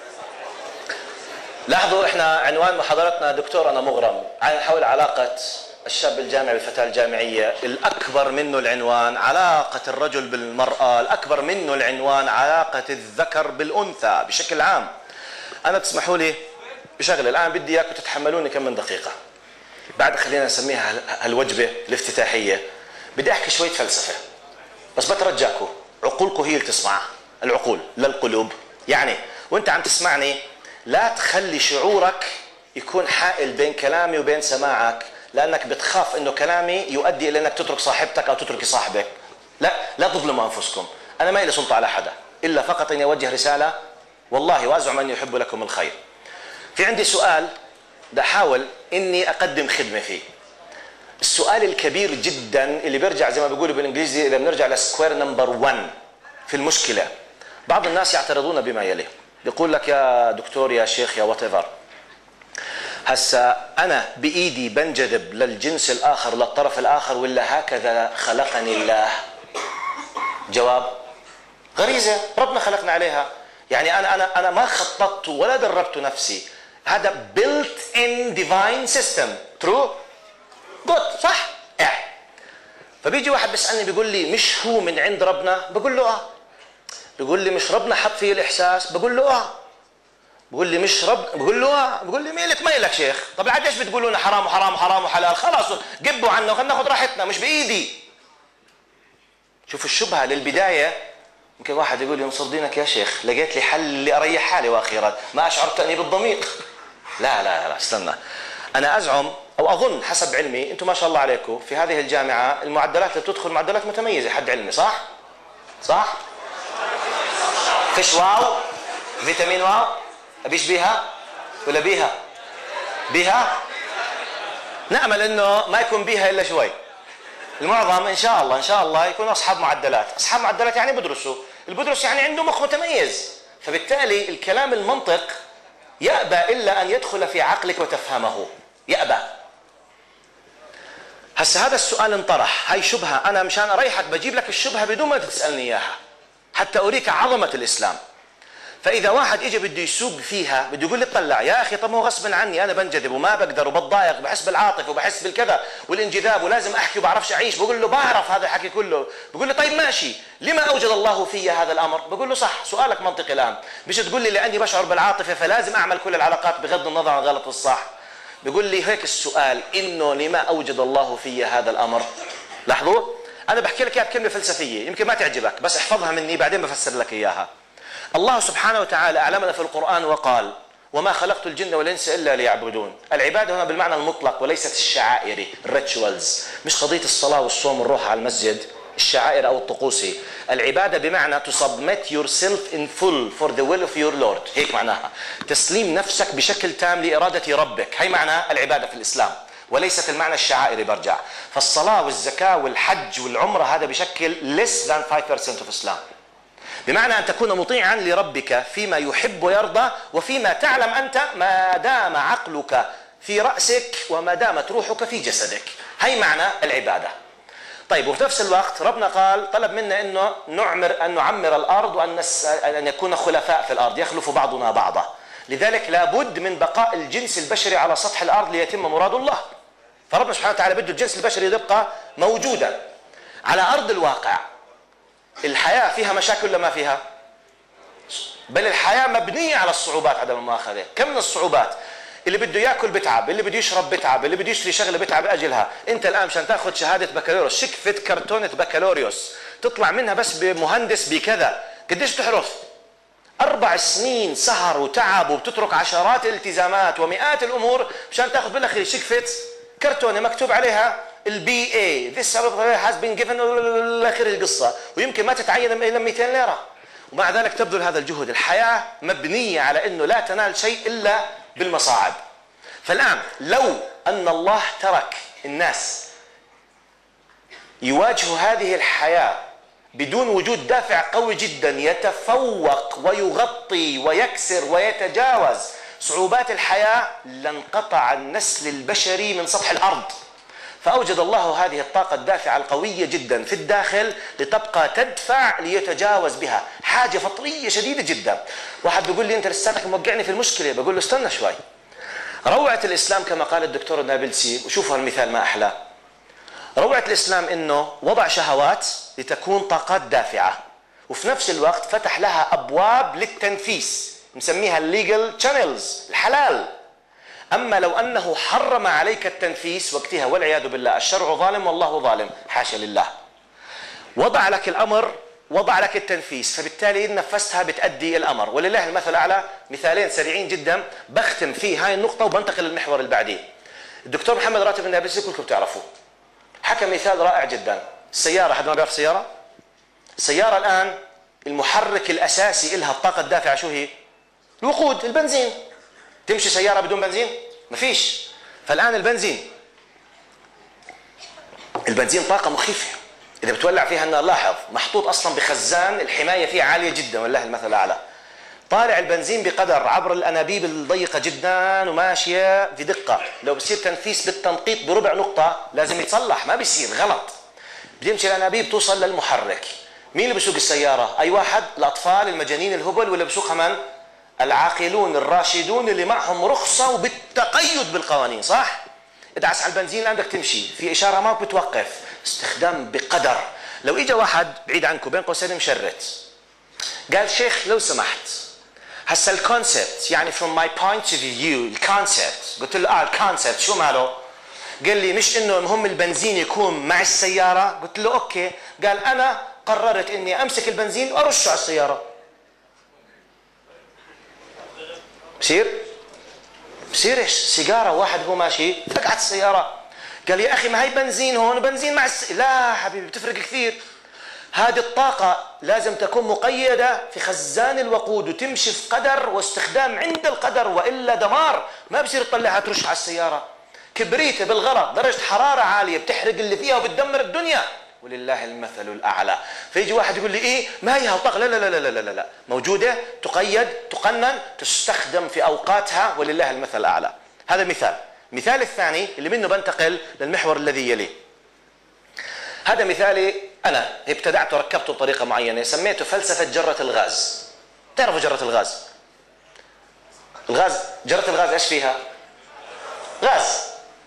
لاحظوا إحنا عنوان محاضرتنا دكتور أنا مغرم، عن حول علاقة الشاب الجامعي بالفتاة الجامعية. الأكبر منه العنوان علاقة الرجل بالمرأة، الأكبر منه العنوان علاقة الذكر بالأنثى بشكل عام. أنا تسمحوا لي بشغله الآن بدي إياكم تتحملوني كم من دقيقة، بعد خلينا نسميها هالوجبة الافتتاحية. بدي أحكي شوية فلسفة بس بترجاكم عقولكم هي اللي تسمع، العقول للقلوب. يعني وانت عم تسمعني لا تخلي شعورك يكون حائل بين كلامي وبين سماعك، لأنك بتخاف إنه كلامي يؤدي إلى أنك تترك صاحبتك أو تترك صاحبك. لا تظلموا أنفسكم. أنا ما لي سلطة على حدا إلا فقط إني أوجه رسالة والله وأزعم أني أحب لكم الخير. في عندي سؤال بدي أحاول إني أقدم خدمة فيه. السؤال الكبير جدا اللي بيرجع زي ما بيقولوا بالإنجليزي إذا بنرجع لسكوير نمبر 1 في المشكلة. بعض الناس يعترضون بما يلي، بيقول لك يا دكتور يا شيخ يا وات ايفر، هسا أنا بإيدي بنجذب للجنس الآخر للطرف الآخر ولا هكذا خلقني الله؟ جواب: غريزة ربنا خلقنا عليها. يعني أنا ما خططت ولا دربت نفسي، هذا built in divine system. true good صح؟ فبيجي واحد بيسألني بيقول لي مش هو من عند ربنا؟ بقول له بيقول لي مش ربنا حط فيه الإحساس؟ بقول له بقول لي مش رب، بقول له بقول لي ميلك شيخ. طب عاد ليش بتقولوا لنا حرام وحرام وحرام وحلال؟ خلاص قبوا عنا وخلينا ناخذ راحتنا، مش بايدي. شوف الشبهه للبدايه. يمكن واحد يقول لي انصر دينك يا شيخ، لقيت لي حل اللي اريح حالي واخيرا، ما اشعر تانيب الضمير. لا استنى، انا ازعم او اظن حسب علمي، انتم ما شاء الله عليكم في هذه الجامعه المعدلات اللي بتدخل معدلات متميزه حد علمي، صح؟ فيش واو؟ فيتامين واو؟ أبيش بيها ولا بيها؟ نأمل إنه ما يكون بيها إلا شوي. المعظم إن شاء الله يكونوا أصحاب معدلات يعني البدرس يعني عنده مخ متميز، فبالتالي الكلام المنطق يأبى إلا أن يدخل في عقلك وتفهمه، يأبى. هسه هذا السؤال انطرح، هاي شبهة، أنا مشان أريحك بجيب لك الشبهة بدون ما تسألني إياها حتى أريك عظمة الإسلام. فإذا واحد إجا بده يسوق فيها، بده يقول لي اطلع يا أخي، طب هو غصب عني أنا بنجذب وما بقدر وبتضايق، بحس بالعاطفة وبحس بالكذا والانجذاب ولازم أحكي وبعرفش أعيش. بقول له بعرف هذا الحكي كله. بقول لي طيب ماشي، لما أوجد الله في هذا الأمر؟ بقول له صح، سؤالك منطقي الآن. مش تقول لي لأني بشعر بالعاطفة فلازم أعمل كل العلاقات بغض النظر عن غلط والصح. بقول لي هيك السؤال، إنه لما أوجد الله في هذا الأمر؟ لاحظوا أنا بحكي لك إياها بكلمة فلسفية يمكن ما تعجبك، بس احفظها مني بعدين بفسر لك إياها. الله سبحانه وتعالى أعلمنا في القرآن وقال: وما خلقت الجن والإنس إلا ليعبدون. العبادة هنا بالمعنى المطلق وليست الشعائري، الريتشوالز، مش قضية الصلاة والصوم والروح على المسجد، الشعائر أو الطقوسي. العبادة بمعنى to submit yourself in full for the will of your Lord، هيك معناها تسليم نفسك بشكل تام لإرادة ربك. هي معنى العبادة في الإسلام وليست المعنى الشعائري. برجع، فالصلاة والزكاة والحج والعمرة هذا بشكل less than 5% of Islam. بمعنى أن تكون مطيعا لربك فيما يحب ويرضى، وفيما تعلم أنت ما دام عقلك في رأسك وما دامت روحك في جسدك. هي معنى العبادة. طيب، وفي نفس الوقت ربنا قال طلب منا أنه نعمر الأرض وأن يكون خلفاء في الأرض، يخلف بعضنا بعضا. لذلك لابد من بقاء الجنس البشري على سطح الأرض ليتم مراد الله. فربنا سبحانه وتعالى بده الجنس البشري يبقى موجودا على أرض الواقع. الحياة فيها مشاكل ولا ما فيها؟ بل الحياة مبنية على الصعوبات عدم المؤاخذة. كم من الصعوبات؟ اللي بده ياكل بتعب، اللي بده يشرب بتعب، اللي بده يشتري شغله بتعب اجلها. انت الان عشان تاخذ شهاده بكالوريوس، شكفه كرتونه بكالوريوس تطلع منها بس بمهندس بكذا، قديش بتحرث؟ 4 سنين سهر وتعب، وبتترك عشرات الالتزامات ومئات الامور مشان تاخذ بالاخير شكفه كرتونه مكتوب عليها البي اي this has been given اخر القصه، ويمكن ما تتعين الا 200 ليره. ومع ذلك تبذل هذا الجهد. الحياه مبنيه على انه لا تنال شيء الا بالمصاعب. فالآن لو أن الله ترك الناس يواجهوا هذه الحياة بدون وجود دافع قوي جدا يتفوق ويغطي ويكسر ويتجاوز صعوبات الحياة، لانقطع النسل البشري من سطح الأرض. فأوجد الله هذه الطاقة الدافعة القوية جدا في الداخل لتبقى تدفع ليتجاوز بها. حاجة فطرية شديدة جدا. واحد بيقول لي أنت لساتك موقعني في المشكلة، بقول له استنى شوي. روعة الإسلام كما قال الدكتور نابلسي، وشوفوا المثال ما أحلى. روعة الإسلام إنه وضع شهوات لتكون طاقات دافعة، وفي نفس الوقت فتح لها أبواب للتنفيس نسميها الليجل تشانلز، الحلال. أما لو أنه حرم عليك التنفيس وقتها والعياذ بالله، الشرع ظالم والله ظالم، حاشا لله. وضع لك الأمر، وضع لك التنفيس، فبالتالي إن نفذتها بتأدي الأمر. ولله المثل الأعلى. مثالين سريعين جدا بختم فيه هاي النقطة وبنتقل للمحور اللي بعديه. الدكتور محمد راتب النابلسي كلكم بتعرفوه، حكى مثال رائع جدا. السيارة، حد ما بيعرف سيارة؟ السيارة الآن المحرك الأساسي إلها الطاقة الدافعة شو هي؟ الوقود، البنزين. تمشي سيارة بدون بنزين؟ مفيش. فالآن البنزين طاقة مخيفة. إذا بتولع فيها النار، لاحظ محطوط أصلا بخزان الحماية فيه عالية جدا والله المثل الأعلى. طالع البنزين بقدر عبر الأنابيب الضيقة جدا وماشية في دقة. لو بصير تنفيس بالتنقيط بربع نقطة لازم يتصلح، ما بيصير، غلط. بتمشي الأنابيب توصل للمحرك. مين اللي بيسوق السيارة؟ أي واحد؟ الأطفال المجانين الهبل، ولا بيسوقها من؟ العاقلون الراشدون اللي معهم رخصة وبالتقيد بالقوانين، صح؟ ادعس على البنزين عندك تمشي، في إشارة ما بتوقف، استخدام بقدر. لو إجا واحد بعيد عنكم بين قوسين مشرت قال شيخ لو سمحت هسا الكونسبت يعني from my point of view الكونسبت، قلت له الكونسبت شو ماله؟ قال لي مش انه مهم البنزين يكون مع السيارة؟ قلت له اوكي. قال انا قررت اني امسك البنزين وارشه على السيارة. بصير ايش؟ سيجاره واحد هو ماشي فقعت السياره. قال يا اخي ما هي بنزين هون بنزين مع لا حبيبي بتفرق كثير. هذه الطاقه لازم تكون مقيده في خزان الوقود وتمشي في قدر واستخدام عند القدر، والا دمار. ما بصير تطلعها ترش على السياره. كبريته بالغلط، درجه حراره عاليه بتحرق اللي فيها وبتدمر الدنيا، ولله المثل الاعلى. فيجي واحد يقول لي ايه ما هي هالطاقه؟ لا لا لا لا لا لا، موجوده، تقيد، تقنن، تستخدم في اوقاتها، ولله المثل الاعلى. هذا مثال. مثال الثاني اللي منه بنتقل للمحور الذي يليه. هذا مثالي انا ابتدعته وركبته بطريقه معينه، سميته فلسفه جره الغاز. تعرفوا جره الغاز؟ جره الغاز ايش فيها؟ غاز.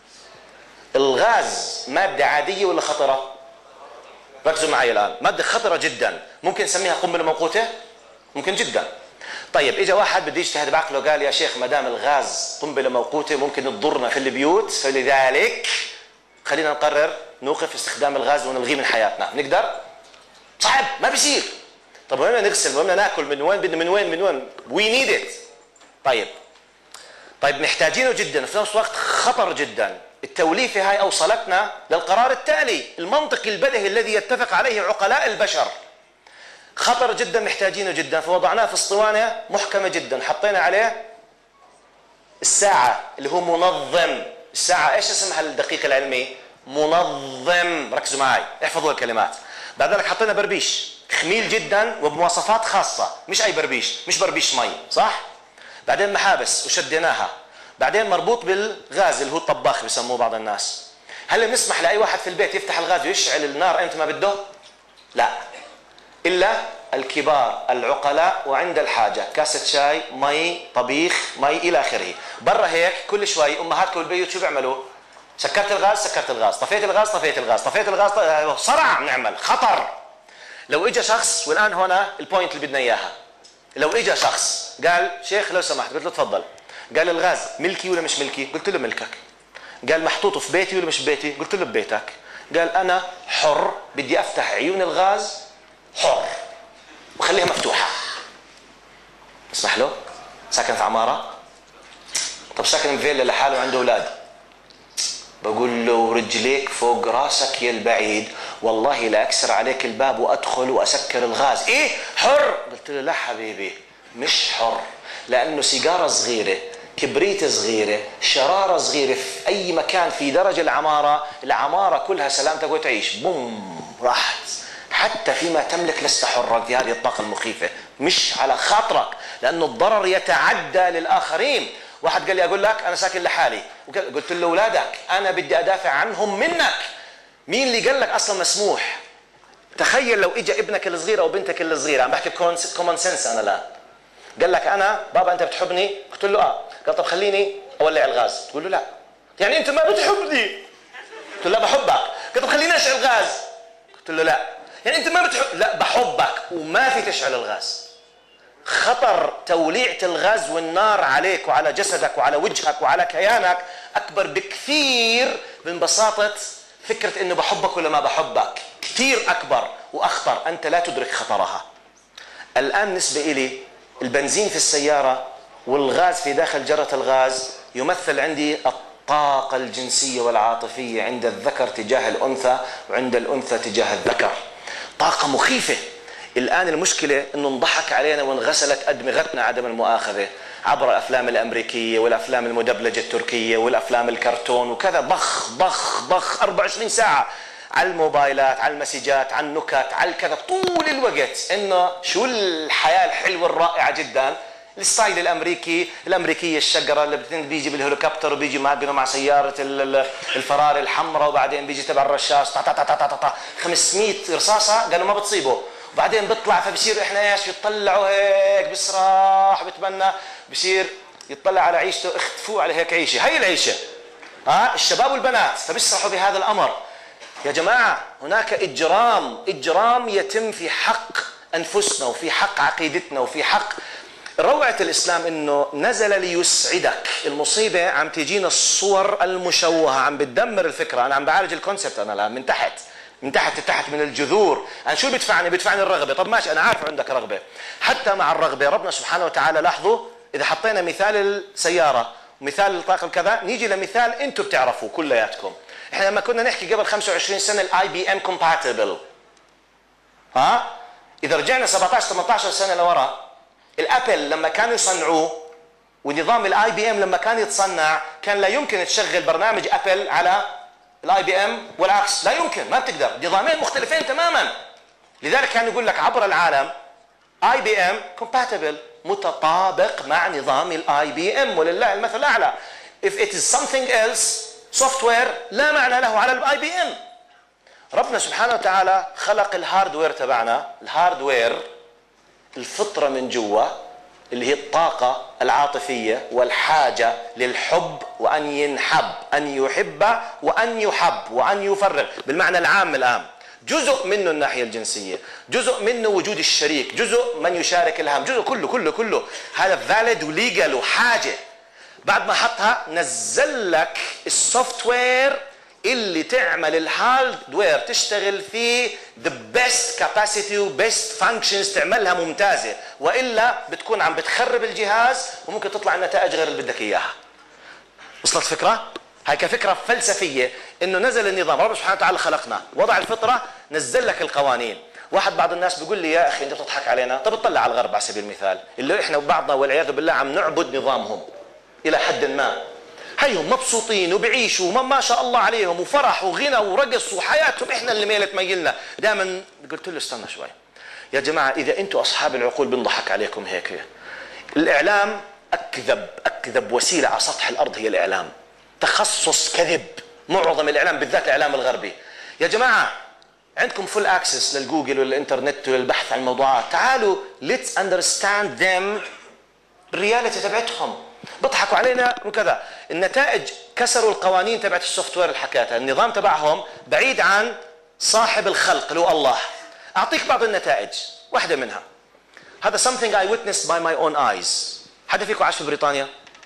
الغاز ماده عاديه ولا خطره؟ ركزوا معي الآن. مادة خطرة جدا، ممكن نسميها قنبلة موقوتة؟ ممكن جدا. طيب إجا واحد بده يجتهد بعقله قال يا شيخ ما دام الغاز قنبلة موقوتة ممكن تضرنا في البيوت، فلذلك خلينا نقرر نوقف استخدام الغاز ونلغيه من حياتنا. نقدر؟ صعب، ما بيصير. طب وين بدنا نغسل؟ وين بدنا ناكل؟ من وين؟ وي نيد ات. طيب محتاجينه جدا، في نفس الوقت خطر جدا. التوليفة هاي أوصلتنا للقرار التالي المنطقي البديهي الذي يتفق عليه عقلاء البشر. خطر جدا، محتاجينه جدا، فوضعناه في اسطوانة محكمة جدا، حطينا عليه الساعة اللي هو منظم. الساعة ايش اسمها الدقيق العلمي؟ منظم. ركزوا معي، احفظوا الكلمات. بعد ذلك حطينا بربيش، خميل جدا وبمواصفات خاصة، مش أي بربيش، مش بربيش مي، صح؟ بعدين محابس وشديناها، بعدين مربوط بالغاز اللي هو الطباخ بسموه بعض الناس. هل بنسمح لأي واحد في البيت يفتح الغاز ويشعل النار أنت ما بده؟ لا، إلا الكبار العقلاء وعند الحاجة، كاسة شاي، مي، طبيخ، مي إلى آخره. برا هيك كل شوي أمهاتكم بالبيوت شو بيعملوا؟ سكرت الغاز، سكرت الغاز، طفيت الغاز، طفيت الغاز، طفيت الغاز، صرع بنعمل خطر. لو اجى شخص، والآن هنا البوينت اللي بدنا إياها، لو اجى شخص قال شيخ لو سمحت، قلت له تفضل، قال الغاز ملكي ولا مش ملكي؟ قلت له ملكك. قال محطوط في بيتي ولا مش ببيتي؟ قلت له ببيتك. قال أنا حر، بدي أفتح عيون الغاز حر وخليها مفتوحة. اسمح له؟ ساكن في عمارة؟ طب ساكن في فيلا لحاله وعنده أولاد؟ بقول له رجليك فوق راسك يا البعيد، والله لا أكسر عليك الباب وأدخل وأسكر الغاز. إيه حر؟ قلت له لا حبيبي مش حر، لأنه سيجارة صغيرة، كبريت صغيرة، شرارة صغيرة في أي مكان في درج العمارة كلها سلامتك وتعيش، بوم راحت. حتى فيما تملك لست حرا في هذه الطاقة المخيفة، مش على خاطرك، لأنه الضرر يتعدى للآخرين. واحد قال لي أقول لك أنا ساكن لحالي، قلت له أولادك أنا بدي أدافع عنهم منك. مين اللي قال لك أصلا مسموح؟ تخيل لو إجا ابنك الصغير أو بنتك الصغيرة، عم بحكي كومن سنس أنا الآن، قال لك أنا بابا أنت بتحبني؟ قلت له آه. قال طب خليني أولع الغاز. تقول له لا. يعني أنت ما بتحبني؟ قلت له لا بحبك. قال طب خليني أشعل الغاز. قلت له لا. يعني أنت ما بتحب؟ لا بحبك وما في تشعل الغاز. خطر توليعة الغاز والنار عليك وعلى جسدك وعلى وجهك وعلى كيانك أكبر بكثير من بساطة فكرة إنه بحبك ولا ما بحبك، كثير أكبر وأخطر، أنت لا تدرك خطرها. الآن بالنسبة إلي البنزين في السيارة والغاز في داخل جرة الغاز يمثل عندي الطاقة الجنسية والعاطفية عند الذكر تجاه الأنثى وعند الأنثى تجاه الذكر، طاقة مخيفة. الآن المشكلة أنه انضحك علينا وانغسلت أدمغتنا عدم المؤاخذة عبر الأفلام الأمريكية والأفلام المدبلجة التركية والأفلام الكرتون وكذا، ضخ ضخ ضخ 24 ساعة على الموبايلات، على المسجات، على النكت، على الكذا طول الوقت. إنه شو الحياة الحلوة الرائعة جدا، الستايل الأمريكية الشقرة اللي بيجي بالهليكوبتر وبيجي مع سيارة الفراري الحمراء، وبعدين بيجي تبع الرشاش 500 رصاصة قالوا ما بتصيبه، وبعدين بيطلع فبصير احنا ايش يطلعوا هيك بسراح بتمنى بصير يطلع على عيشته، اختفوا على هيك عيشه، هي العيشه الشباب والبنات، فبيسرحوا بهذا الامر. يا جماعه هناك اجرام يتم في حق انفسنا وفي حق عقيدتنا وفي حق روعه الاسلام، انه نزل ليسعدك. المصيبه عم تجينا الصور المشوهه عم بتدمر الفكره. انا عم بعالج الكونسبت انا الان من تحت من الجذور. أنا شو بيدفعني الرغبة. طب ماشي أنا عارف عندك رغبة، حتى مع الرغبة ربنا سبحانه وتعالى لاحظوا إذا حطينا مثال السيارة ومثال الطاقة كذا، نيجي لمثال أنتم بتعرفوا كلياتكم. إحنا لما كنا نحكي قبل 25 سنة الاي بي ام compatible، إذا رجعنا 17-18 سنة لورا، الأبل لما كانوا يصنعوه ونظام الاي بي ام لما كان يتصنع كان لا يمكن تشغل برنامج أبل على الاي بي ام والعكس، لا يمكن، ما بتقدر، نظامين مختلفين تماما. لذلك كان يقول لك عبر العالم اي بي ام compatible، متطابق مع نظام الاي بي ام، ولله المثل الاعلى. if it is something else software لا معنى له على الاي بي ام. ربنا سبحانه وتعالى خلق الهاردوير تبعنا، الهاردوير الفطره من جوا اللي هي الطاقة العاطفية والحاجة للحب وأن ينحب، أن يحب وأن يحب وأن يفرغ بالمعنى العام الآن. جزء منه الناحية الجنسية، جزء منه وجود الشريك، جزء من يشارك الهم، جزء كله هذا فاليد وليجل وحاجة. بعد ما حطها نزل لك السوفت وير اللي تعمل الهاردوير تشتغل فيه the best capacity و best functions تعملها ممتازة، وإلا بتكون عم بتخرب الجهاز وممكن تطلع النتائج غير اللي بدك إياها. وصلت الفكرة؟ هاي كفكرة فلسفية، إنه نزل النظام، رب سبحانه وتعالى خلقنا، وضع الفطرة، نزل لك القوانين. بعض الناس بيقول لي يا أخي أنت بتضحك علينا، طب اطلع على الغرب على سبيل المثال، اللي إحنا وبعضنا والعياذ بالله عم نعبد نظامهم إلى حد ما. هيهم مبسوطين وبيعيشوا ما شاء الله عليهم وفرح وغنى ورقص وحياتهم، احنا اللي ميلت ميلنا. دائما قلت له استنى شوي، يا جماعة إذا أنتم أصحاب العقول بنضحك عليكم هيك. الإعلام أكذب وسيلة على سطح الأرض هي الإعلام، تخصص كذب. معظم الإعلام بالذات الإعلام الغربي. يا جماعة عندكم فول اكسس للجوجل وللإنترنت وللبحث عن الموضوعات، تعالوا let's understand them الرياليتي تبعتهم. بيضحكوا علينا وكذا. النتائج كسروا القوانين تبعت السوفت وير اللي حكيتها، النظام تبعهم بعيد عن صاحب الخلق اللي هو الله. أعطيك بعض النتائج، واحدة منها هذا something I witnessed by my own eyes. حدا فيكم عاش في بريطانيا؟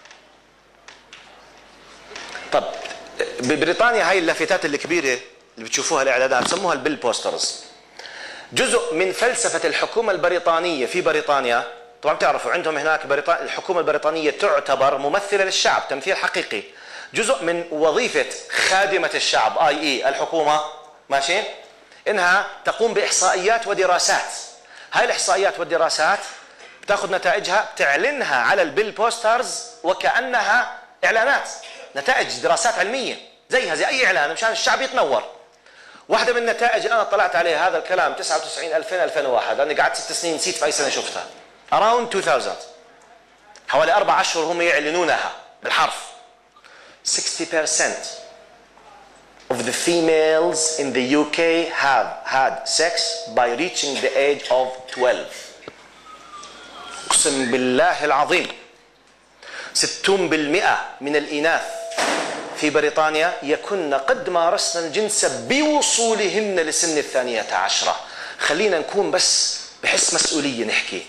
طب ببريطانيا هاي اللافتات الكبيرة اللي بتشوفوها الإعلانات بسموها البيل بوسترز. جزء من فلسفة الحكومة البريطانية في بريطانيا، طبعا بتعرفوا عندهم هناك الحكومة البريطانية تعتبر ممثلة للشعب، تمثيل حقيقي. جزء من وظيفة خادمة الشعب اي الحكومة ماشي انها تقوم باحصائيات ودراسات. هاي الاحصائيات والدراسات بتاخذ نتائجها بتعلنها على البيل بوسترز وكأنها اعلانات، نتائج دراسات علمية زيها زي اي اعلان مشان الشعب يتنور. واحدة من النتائج اللي انا طلعت عليها هذا الكلام 99 2000 2001، انا قعدت 6 سنين نسيت في اي سنة شفتها. around 2000 حوالي 4 أشهر هم يعلنونها بالحرف. 60% of the females in the UK have had sex by reaching the age of 12. أقسم بالله العظيم 60% من الإناث في بريطانيا يكن قد مارسن الجنس بوصولهن لسن 12. خلينا نكون بس بحس مسؤولية نحكي.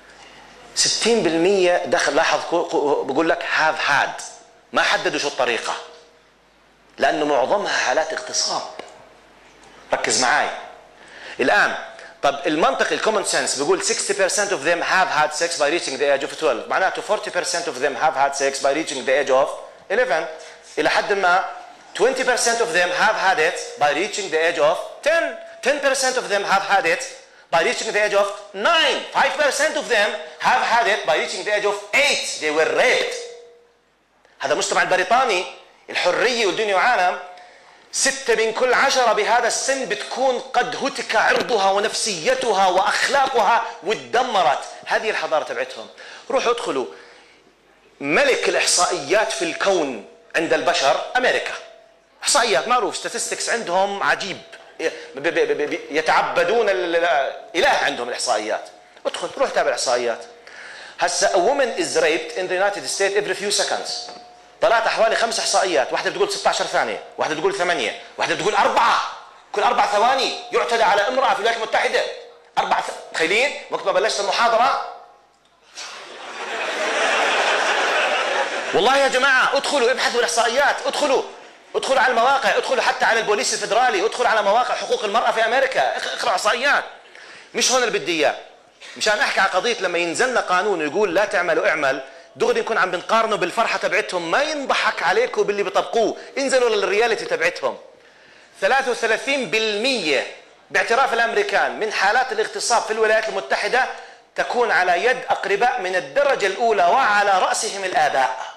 60% دخل، لاحظ بقول لك have had، ما حددوا شو الطريقة لأنه معظمها حالات اغتصاب. ركز معاي الآن. طب المنطق الكومن سنس بيقول 60% of them have had sex by reaching the age of 12، معناته 40% of them have had sex by reaching the age of 11. إلى حد ما 20% of them have had it by reaching the age of 10. 10% of them have had it by reaching the age of 9. 5% of them have had it by reaching the age of 8. They were raped. هذا المجتمع البريطاني الحرية والدنيا وعالم. 6 من كل 10 بهذا السن بتكون قد هتك عرضها ونفسيتها وأخلاقها واتدمرت. هذه الحضارة تبعتهم. روحوا ادخلوا ملك الإحصائيات في الكون عند البشر أمريكا. إحصائيات معروف، statistics عندهم عجيب، يتعبدون الإله عندهم الإحصائيات. ادخل روح تابع الإحصائيات. هسا a woman is raped in the United States every few seconds. طلعت حوالي 5 إحصائيات، واحدة بتقول 16 ثانية، واحدة بتقول 8، واحدة بتقول 4. كل 4 ثواني يعتدى على امرأة في الولايات المتحدة. 4 تخيلين وقت ما بلشت المحاضرة. والله يا جماعة ادخلوا ابحثوا الإحصائيات، ادخلوا على المواقع، ادخلوا حتى على البوليس الفدرالي، ادخلوا على مواقع حقوق المرأة في أمريكا، اقرأ إحصائيات. مش هون اللي بدي إياه، مشان أحكي على قضية لما ينزلنا قانون ويقول لا تعملوا اعمل، دغري نكون عم بنقارنوا بالفرحة تبعتهم، ما ينضحك عليكم باللي بيطبقوه، انزلوا للرياليتي تبعتهم. 33% باعتراف الأمريكان من حالات الاغتصاب في الولايات المتحدة تكون على يد أقرباء من الدرجة الأولى وعلى رأسهم الآباء.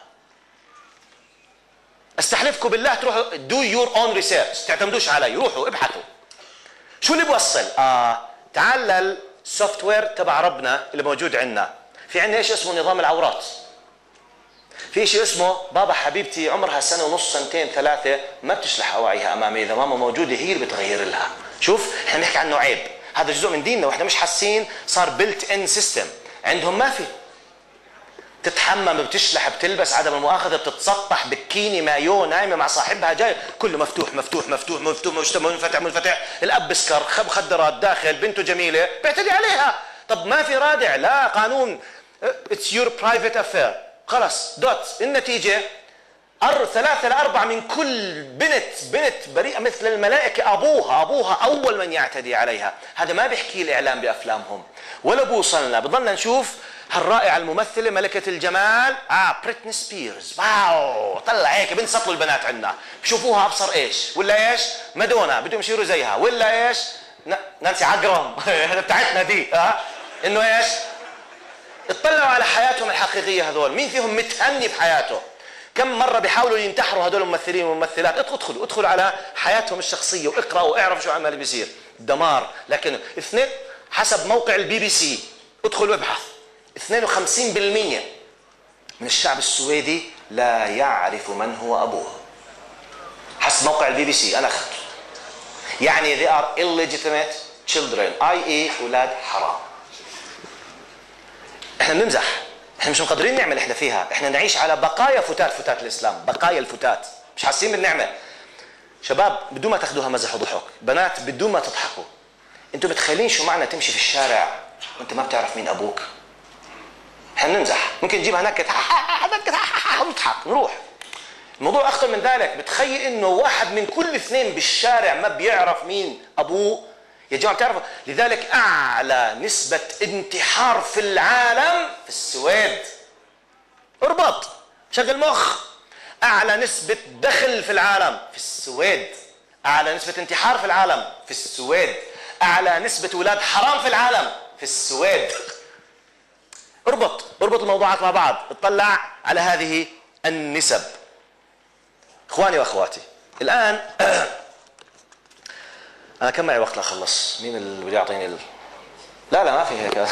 استحلفكم بالله تروحوا do your own research، تعتمدوش علي، روحوا ابحثوا. شو اللي بوصل؟ تعال للسوفت وير تبع ربنا اللي موجود عندنا. في عندنا ايش اسمه نظام العورات. في شيء اسمه بابا حبيبتي عمرها 1.5 سنة 2 3 ما بتشلح اواعيها امامي، اذا ماما موجوده هي اللي بتغير لها. شوف احنا بنحكي عنه عيب، هذا جزء من ديننا واحنا مش حاسين، صار بيلت ان سيستم. عندهم ما في. تتحمم، بتشلح، بتلبس، عدم المؤاخذه بتتسطح، بكيني، مايو، نايمه مع صاحبها، جاي كله مفتوح مفتوح مفتوح مفتوح منفتح. الاب بسكر، مخدرات داخل، بنته جميله بيعتدي عليها. طب ما في رادع، لا قانون، اتس يور برايفت افير، خلص دوت. النتيجه 3 ل 4 من كل بنت بريئه مثل الملائكه ابوها اول من يعتدي عليها. هذا ما بيحكي الاعلام بافلامهم ولا بوصلنا. بضلنا نشوف هالرائعة الممثلة ملكة الجمال بريتني سبيرز، واو طلع هيك بنت سطلوا البنات عندنا، بشوفوها ابصر ايش ولا ايش، مادونا بدهم يصيروا زيها ولا ايش، نانسي عجرم بتاعتنا دي انه ايش. اطلعوا على حياتهم الحقيقية هذول، مين فيهم متهني بحياته؟ كم مرة بيحاولوا ينتحروا هذول الممثلين والممثلات. ادخلوا على حياتهم الشخصية واقرأوا واعرفوا شو عمال بيصير، دمار. لكن حسب موقع البي بي سي، ادخل وابحث، 52% من الشعب السويدي لا يعرف من هو أبوه. حسب موقع البي بي سي، أنا أخذته. يعني they are illegitimate children، i.e. أولاد حرام. احنا بنمزح، احنا مش مقدرين النعمة اللي احنا فيها، احنا نعيش على بقايا فتات الإسلام، بقايا الفتات، مش حاسين بالنعمة. شباب بدون ما تاخذوها مزح وضحك، بنات بدون ما تضحكوا، انتوا متخيلين شو معنى تمشي في الشارع وانت ما بتعرف مين أبوك؟ احنا نمزح، ممكن نجيبها نكت ونضحك نروح. الموضوع أخطر من ذلك. بتخيل إنه واحد من كل اثنين بالشارع ما بيعرف مين أبوه. يا جماعة بتعرفوا لذلك أعلى نسبة انتحار في العالم في السويد. اربط، شغل مخ. أعلى نسبة دخل في العالم في السويد. أعلى نسبة انتحار في العالم في السويد. أعلى نسبة أولاد حرام في العالم في السويد. اربط الموضوعات مع بعض، اطلع على هذه النسب. اخواني واخواتي، الان انا كم معي وقت لاخلص؟ مين اللي بده يعطيني لا ما في هيك.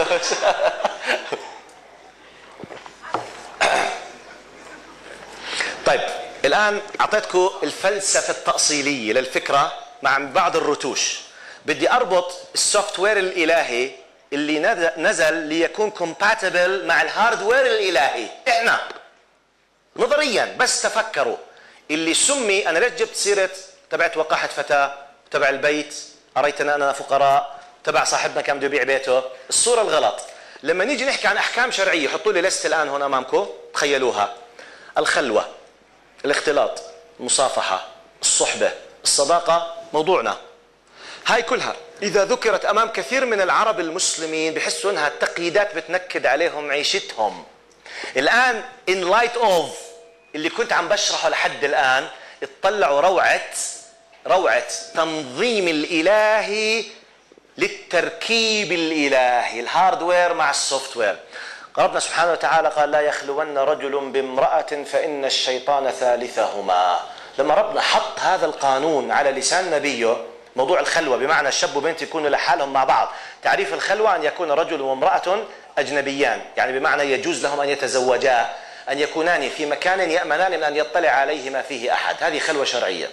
طيب الان اعطيتكم الفلسفه التاصيليه للفكره مع بعض الرتوش. بدي اربط السوفت وير الالهي اللي نزل ليكون compatible مع الهاردوير الالهي. احنا نظريا بس تفكروا، اللي سمي، انا ليش جبت سيره تبعت وقاحه فتاه، تبع البيت اريتنا اننا فقراء، تبع صاحبنا كان بده يبيع بيته، الصوره الغلط. لما نيجي نحكي عن احكام شرعيه، حطوا لي لست الان هون امامكم، تخيلوها: الخلوه، الاختلاط، المصافحه، الصحبه، الصداقه، موضوعنا. هاي كلها إذا ذكرت أمام كثير من العرب المسلمين بحسوا أنها تقييدات بتنكد عليهم عيشتهم. الآن in light of اللي كنت عم بشرحه لحد الآن، اطلعوا روعة تنظيم الإلهي للتركيب الإلهي، الهاردوير مع السوفت وير. ربنا سبحانه وتعالى قال: لا يخلون رجل بامرأة فإن الشيطان ثالثهما. لما ربنا حط هذا القانون على لسان نبيه، موضوع الخلوة بمعنى الشاب وبنت يكونوا لحالهم مع بعض. تعريف الخلوة أن يكون رجل وامرأة أجنبيان، يعني بمعنى يجوز لهم أن يتزوجا، أن يكونان في مكان يأمنان من أن يطلع عليهما فيه أحد. هذه خلوة شرعية.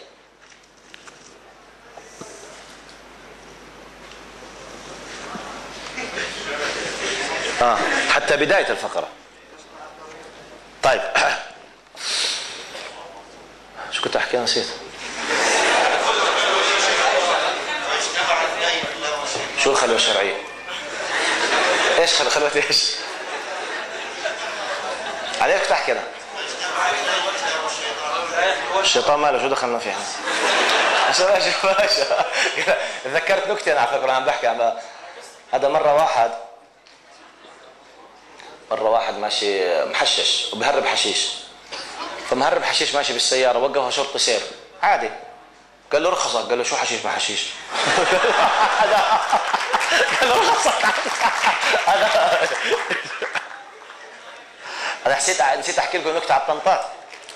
حتى بداية الفقرة. طيب شو كنت أحكي؟ نسيت. شو الخلوة الشرعية؟ ايش خلوة ايش؟ عليك تحكي انا. الشيطان ماله شو دخلنا فيها؟ ماشي. تذكرت نكتة انا على فكرة عم بحكي عن هذا. مرة واحد ماشي محشش وبهرب حشيش، فمهرب حشيش ماشي بالسيارة، وقفه شرطي سير عادي، قال له رخصك، قال له شو حشيش ما حشيش؟ قال له رخصك. انا نسيت احكي لكم نكته على الطنطات.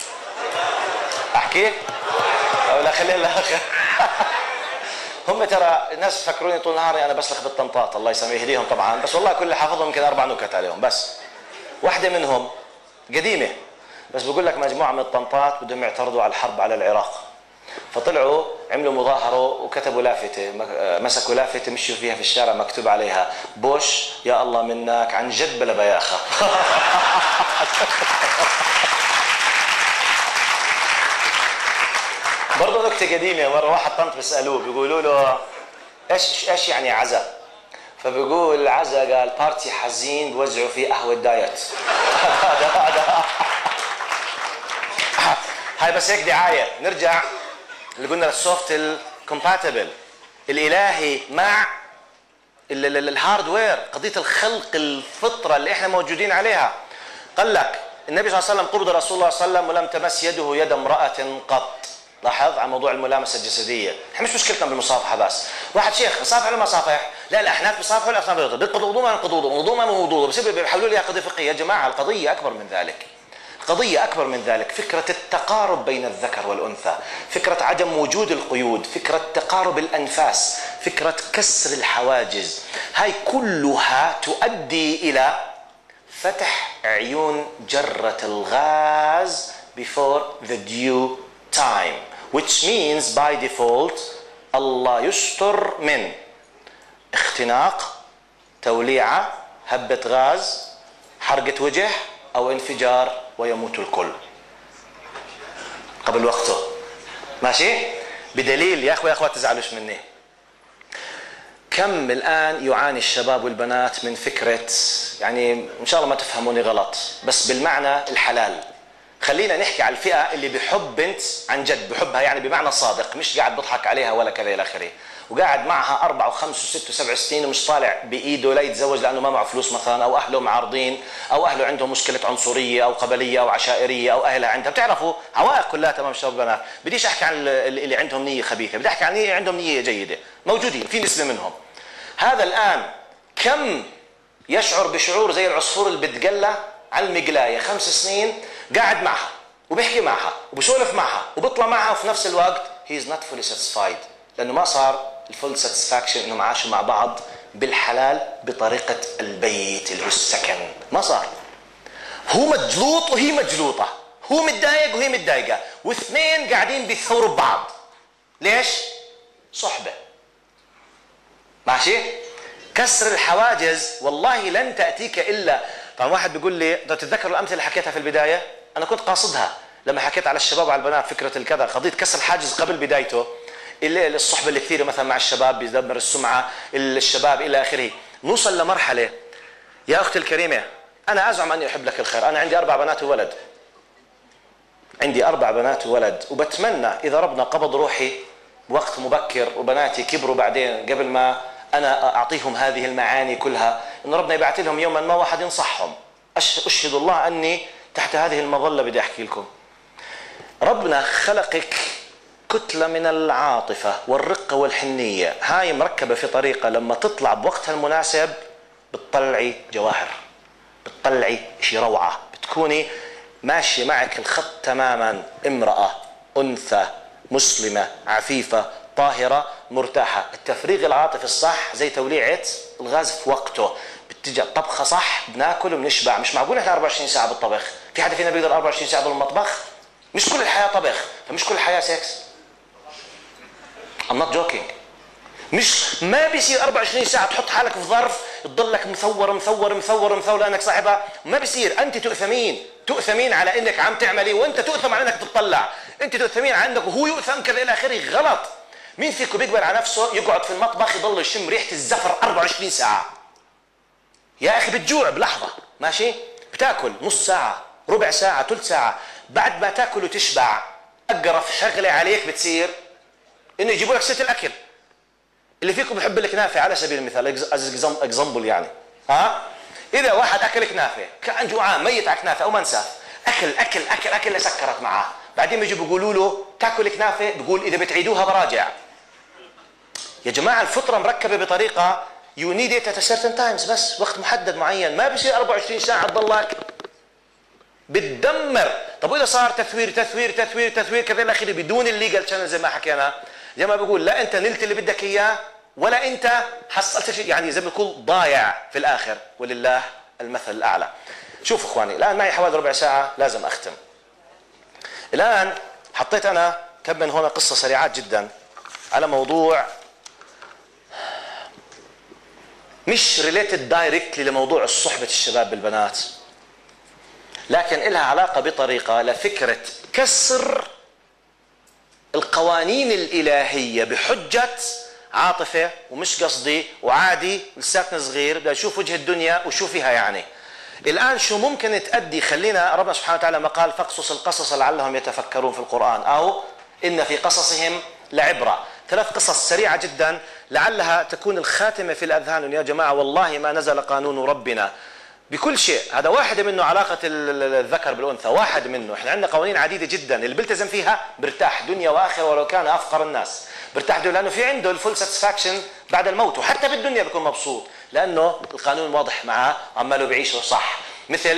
احكي او لا خليها للاخر. هم ترى الناس يفكروني طول نهاري انا بسلخ بالطنطات، الله يسامح يهديهم طبعا، بس والله كل اللي حافظهم يمكن 4 نكت عليهم بس. واحده منهم قديمه، بس بقول لك مجموعه من الطنطات بدهم يعترضوا على الحرب على العراق، فطلعوا عملوا مظاهرة وكتبوا لافتة، مسكوا لافتة مشوا فيها في الشارع مكتوب عليها: بوش يا الله منك، عن جد بلا بياخة. برضه نكتة قديمة. مرة واحد طنط بيسألوه بيقولوا له ايش يعني عزا؟ فبيقول عزا قال بارتي حزين بوزعوا فيه قهوة دايت. هاي بس هيك دعاية. نرجع اللي قلنا للسوفت الكومباتبل الالهي مع الهاردوير، قضيه الخلق، الفطره اللي احنا موجودين عليها. قال لك النبي صلى الله عليه وسلم: قبض رسول الله صلى الله عليه وسلم ولم تمس يده يد امراه قط. لاحظ على موضوع الملامسه الجسديه، احنا مش مشكلتنا بالمصافحه بس. واحد شيخ بصافح ولا ما صافح؟ لا الاحناف بصافحوا والاصناف بينقضوا وضوء ما ينقضوا وضوء، وضوء ما وضوء، بس بيحولوا لي قضيه فقهيه. يا جماعه القضيه اكبر من ذلك. قضية أكبر من ذلك، فكرة التقارب بين الذكر والأنثى، فكرة عدم وجود القيود، فكرة تقارب الأنفاس، فكرة كسر الحواجز. هاي كلها تؤدي إلى فتح عيون جرة الغاز before the due time, which means by default الله يستر من اختناق، توليعة، هبة غاز، حرقة وجه أو انفجار ويموت الكل قبل وقته. ماشي؟ بدليل يا أخوة تزعلوش مني، كم الآن يعاني الشباب والبنات من فكرة، يعني إن شاء الله ما تفهموني غلط بس بالمعنى الحلال، خلينا نحكي على الفئة اللي بحب بنت عن جد، بحبها يعني بمعنى صادق، مش قاعد بضحك عليها ولا كذا إلى آخره، وقاعد معها 4 و5 و6 و7 سنين ومش طالع بإيده لا يتزوج لأنه ما معه فلوس مثلا، أو أهله معارضين، أو أهله عندهم مشكلة عنصرية أو قبلية أو عشائرية، أو أهلها عندها، بتعرفوا عوائق كلها. تمام شباب بنات، بديش أحكي عن اللي عندهم نية خبيثة، بدي أحكي عن اللي عندهم نية جيدة، موجودين في نسبة منهم. هذا الآن كم يشعر بشعور زي العصفور اللي بتقلى على المقلاية 5 سنين قاعد معها وبيحكي معها وبسولف معها وبيطلع معها، وفي نفس الوقت he is not fully satisfied لأنه ما صار الفول ساتسفاكشن انهم عاشوا مع بعض بالحلال بطريقة البيت اللي هو السكن، ما صار. هو مجلوط وهي مجلوطة، هو متضايق وهي متضايقة، واثنين قاعدين بيثوروا ببعض. ليش؟ صحبة. ماشي؟ كسر الحواجز والله لن تأتيك إلا، طبعا واحد بيقول لي تتذكروا الأمثلة اللي حكيتها في البداية؟ أنا كنت قاصدها لما حكيت على الشباب وعلى البنات، فكرة الكذا، قضية كسر الحاجز قبل بدايته، الصحبة الكثيرة مثلا مع الشباب بيدمر السمعة، الشباب إلى آخره. نوصل لمرحلة يا أختي الكريمة، أنا أزعم أني أحب لك الخير، أنا عندي 4 بنات وولد، عندي 4 بنات وولد، وبتمنى إذا ربنا قبض روحي بوقت مبكر وبناتي كبروا بعدين قبل ما أنا أعطيهم هذه المعاني كلها، إن ربنا يبعث لهم يوما ما واحد ينصحهم. أشهد الله أني تحت هذه المظلة بدي أحكي لكم، ربنا خلقك كتلة من العاطفة والرقة والحنية، هاي مركبة في طريقة لما تطلع بوقتها المناسب بتطلعي جواهر، بتطلعي شي روعة، بتكوني ماشي معك الخط تماما، امرأة، أنثى، مسلمة، عفيفة، طاهرة، مرتاحة. التفريغ العاطفي الصح زي توليعة الغاز في وقته، بتجي طبخة صح بناكل وبنشبع. مش معقول احنا 24 ساعة بالطبخ، في حدا فينا بيقدر 24 ساعة بالمطبخ؟ مش كل الحياة طبخ، فمش كل الحياة سكس. I'm not joking. مش ما بيصير 24 ساعة تحط حالك في ظرف تضلك مثور مثور مثور مثور لأنك صاحبها، ما بيصير. أنت تؤثمين على إنك عم تعملي، وأنت تؤثم على إنك تطلع، أنت تؤثمين عندك وهو يؤثم كذا إلى آخره. غلط. مين فيكم بيقبل على نفسه يقعد في المطبخ يضل يشم ريحة الزفر 24 ساعة؟ يا أخي بتجوع بلحظة، ماشي؟ بتاكل نص ساعة، ربع ساعة، ثلث ساعة، بعد ما تاكل وتشبع أقرف شغلة عليك بتصير إنه يجيبوا لك ست الأكل. اللي فيكم بحب الكنافة على سبيل المثال، اكزامبل يعني، إذا واحد أكل كنافة كان جوعان ميت على كنافة أو منسف، أكل أكل أكل أكل لسكرت معاه، بعدين بيجوا بيقولوا له تاكل كنافة، بيقول إذا بتعيدوها براجع. يا جماعة الفطرة مركبة بطريقة you need it at a certain times، بس وقت محدد معين، ما بصير 24 ساعة تضلك بتدمر. طب وإذا صار تثوير تثوير تثوير تثوير كذا إلى آخره بدون الليجل شانل زي ما حكينا، زي ما بقول لا أنت نلت اللي بدك إياه ولا أنت حصلت شيء، يعني زي ما بقول ضايع في الآخر، ولله المثل الأعلى. شوفوا إخواني، الآن معي حوالي ربع ساعة لازم أختم. الآن حطيت أنا كم من هنا قصة سريعات جدا على موضوع مش ريليتد دايركتلي لموضوع الصحبة الشباب بالبنات، لكن إلها علاقة بطريقة لفكرة كسر القوانين الإلهية بحجة عاطفة ومش قصدي وعادي، لساتنا صغير بدنا نشوف وجه الدنيا وشو فيها يعني. الآن شو ممكن تأدي، خلينا ربنا سبحانه وتعالى ما قال فاقصص القصص لعلهم يتفكرون في القرآن، أو إن في قصصهم لعبرة. 3 قصص سريعة جدا لعلها تكون الخاتمة في الأذهان. يا جماعة والله ما نزل قانون ربنا بكل شيء، هذا واحد منه علاقة الذكر بالأنثى، واحد منه. احنا عندنا قوانين عديدة جدا، اللي بيلتزم فيها برتاح دنيا وآخرة ولو كان أفقر الناس، برتاح لأنه في عنده الفول ساتسفاكشن بعد الموت، وحتى بالدنيا بيكون مبسوط لأنه القانون واضح معاه عماله بيعيشه صح. مثل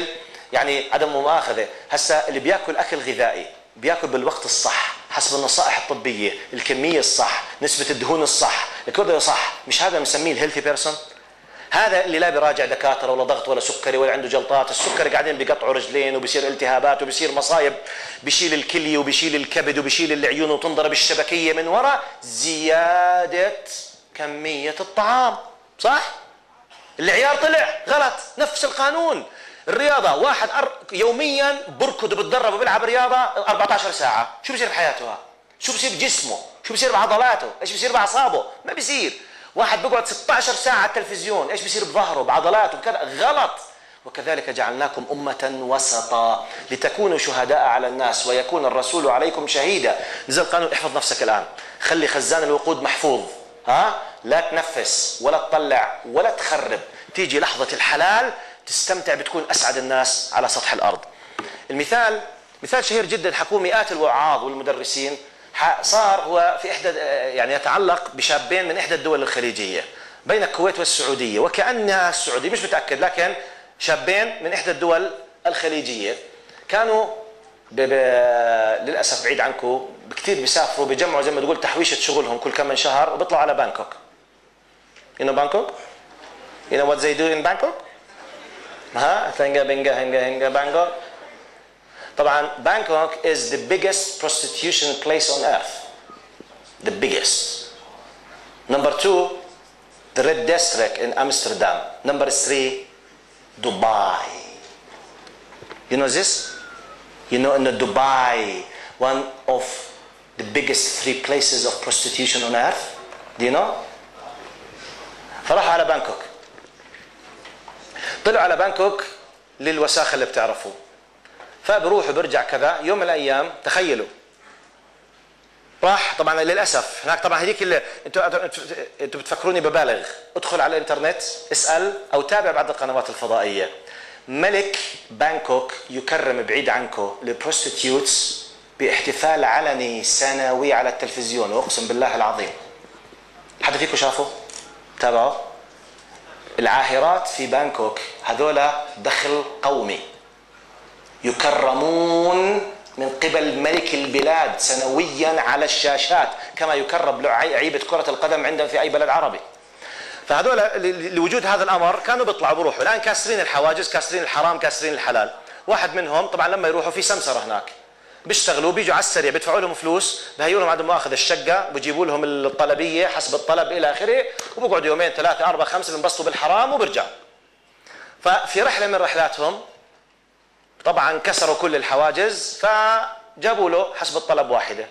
يعني عدم مؤاخذة، هسا اللي بياكل أكل غذائي بياكل بالوقت الصح حسب النصائح الطبية، الكمية الصح، نسبة الدهون الصح، الكودة صح، مش هذا بنسميه الهيلثي بيرسون؟ هذا اللي لا بيراجع دكاتره ولا ضغط ولا سكري ولا عنده جلطات، السكري قاعدين بيقطعوا رجلين وبصير التهابات وبصير مصايب، بيشيل الكليه وبيشيل الكبد وبيشيل العيون وتنضرب الشبكيه من وراء زياده كميه الطعام، صح؟ العيار طلع غلط، نفس القانون. الرياضه واحد يوميا بركض وبتدرب وبيلعب رياضه 14 ساعه، شو بصير بحياته؟ شو بصير بجسمه؟ شو بصير بعضلاته؟ ايش بصير باعصابه؟ ما بصير. واحد بيقعد 16 ساعة على التلفزيون، ايش بيصير بظهره بعضلاته بكذا؟ غلط. وكذلك جعلناكم أمة وسطا لتكونوا شهداء على الناس ويكون الرسول عليكم شهيدا. نزل قانون، احفظ نفسك الآن، خلي خزان الوقود محفوظ، لا تنفس ولا تطلع ولا تخرب، تيجي لحظة الحلال تستمتع، بتكون أسعد الناس على سطح الأرض. المثال مثال شهير جدا حكوه مئات الوعاظ والمدرسين، صار هو في إحدى يعني يتعلق بشابين من إحدى الدول الخليجية بين الكويت والسعودية، وكأنها السعودية مش متأكد، لكن شابين من إحدى الدول الخليجية كانوا للأسف بعيد عنكم كثير بيسافروا بيجمعوا زي ما تقول تحويشة شغلهم كل كم من شهر وبيطلعوا على بانكوك. You know Bangkok? You know what they do in Bangkok? Bangkok. طبعا Bangkok is the biggest prostitution place on earth. The biggest. Number 2, the Red District in Amsterdam. Number 3, Dubai. You know this? You know in Dubai, one of the biggest 3 places of prostitution on earth. Do you know? فراحوا على بانكوك. طلعوا على بانكوك للوساخة اللي بتعرفوه. فبروح وبرجع كذا، يوم من الايام تخيلوا راح، طبعا للاسف هناك طبعا هذيك اللي انتوا بتفكروني ببالغ، ادخل على الانترنت اسال او تابع بعض القنوات الفضائيه. ملك بانكوك يكرم بعيد عنكم البروستيتيوتس باحتفال علني سنوي على التلفزيون، واقسم بالله العظيم حدا فيكم شافه؟ تابعوا؟ العاهرات في بانكوك هذولا دخل قومي، يكرمون من قبل ملك البلاد سنويا على الشاشات كما يكرم لعيبة كرة القدم عندنا في أي بلد عربي. فهذول لوجود هذا الأمر كانوا بيطلعوا بروحوا، الآن كاسرين الحواجز، كاسرين الحرام، كاسرين الحلال. واحد منهم طبعا لما يروحوا في سمسرة هناك بيشتغلوا، بيجوا على السريع بيدفعوا لهم فلوس، بهيوا لهم عدم مؤاخذ الشقة، بيجيبوا لهم الطلبية حسب الطلب إلى آخره، وبقعدوا يومين 3 4 5 بينبسطوا بالحرام وبرجعوا. ففي رحلة من رحلاتهم طبعا كسروا كل الحواجز، فجابوا له حسب الطلب واحدة،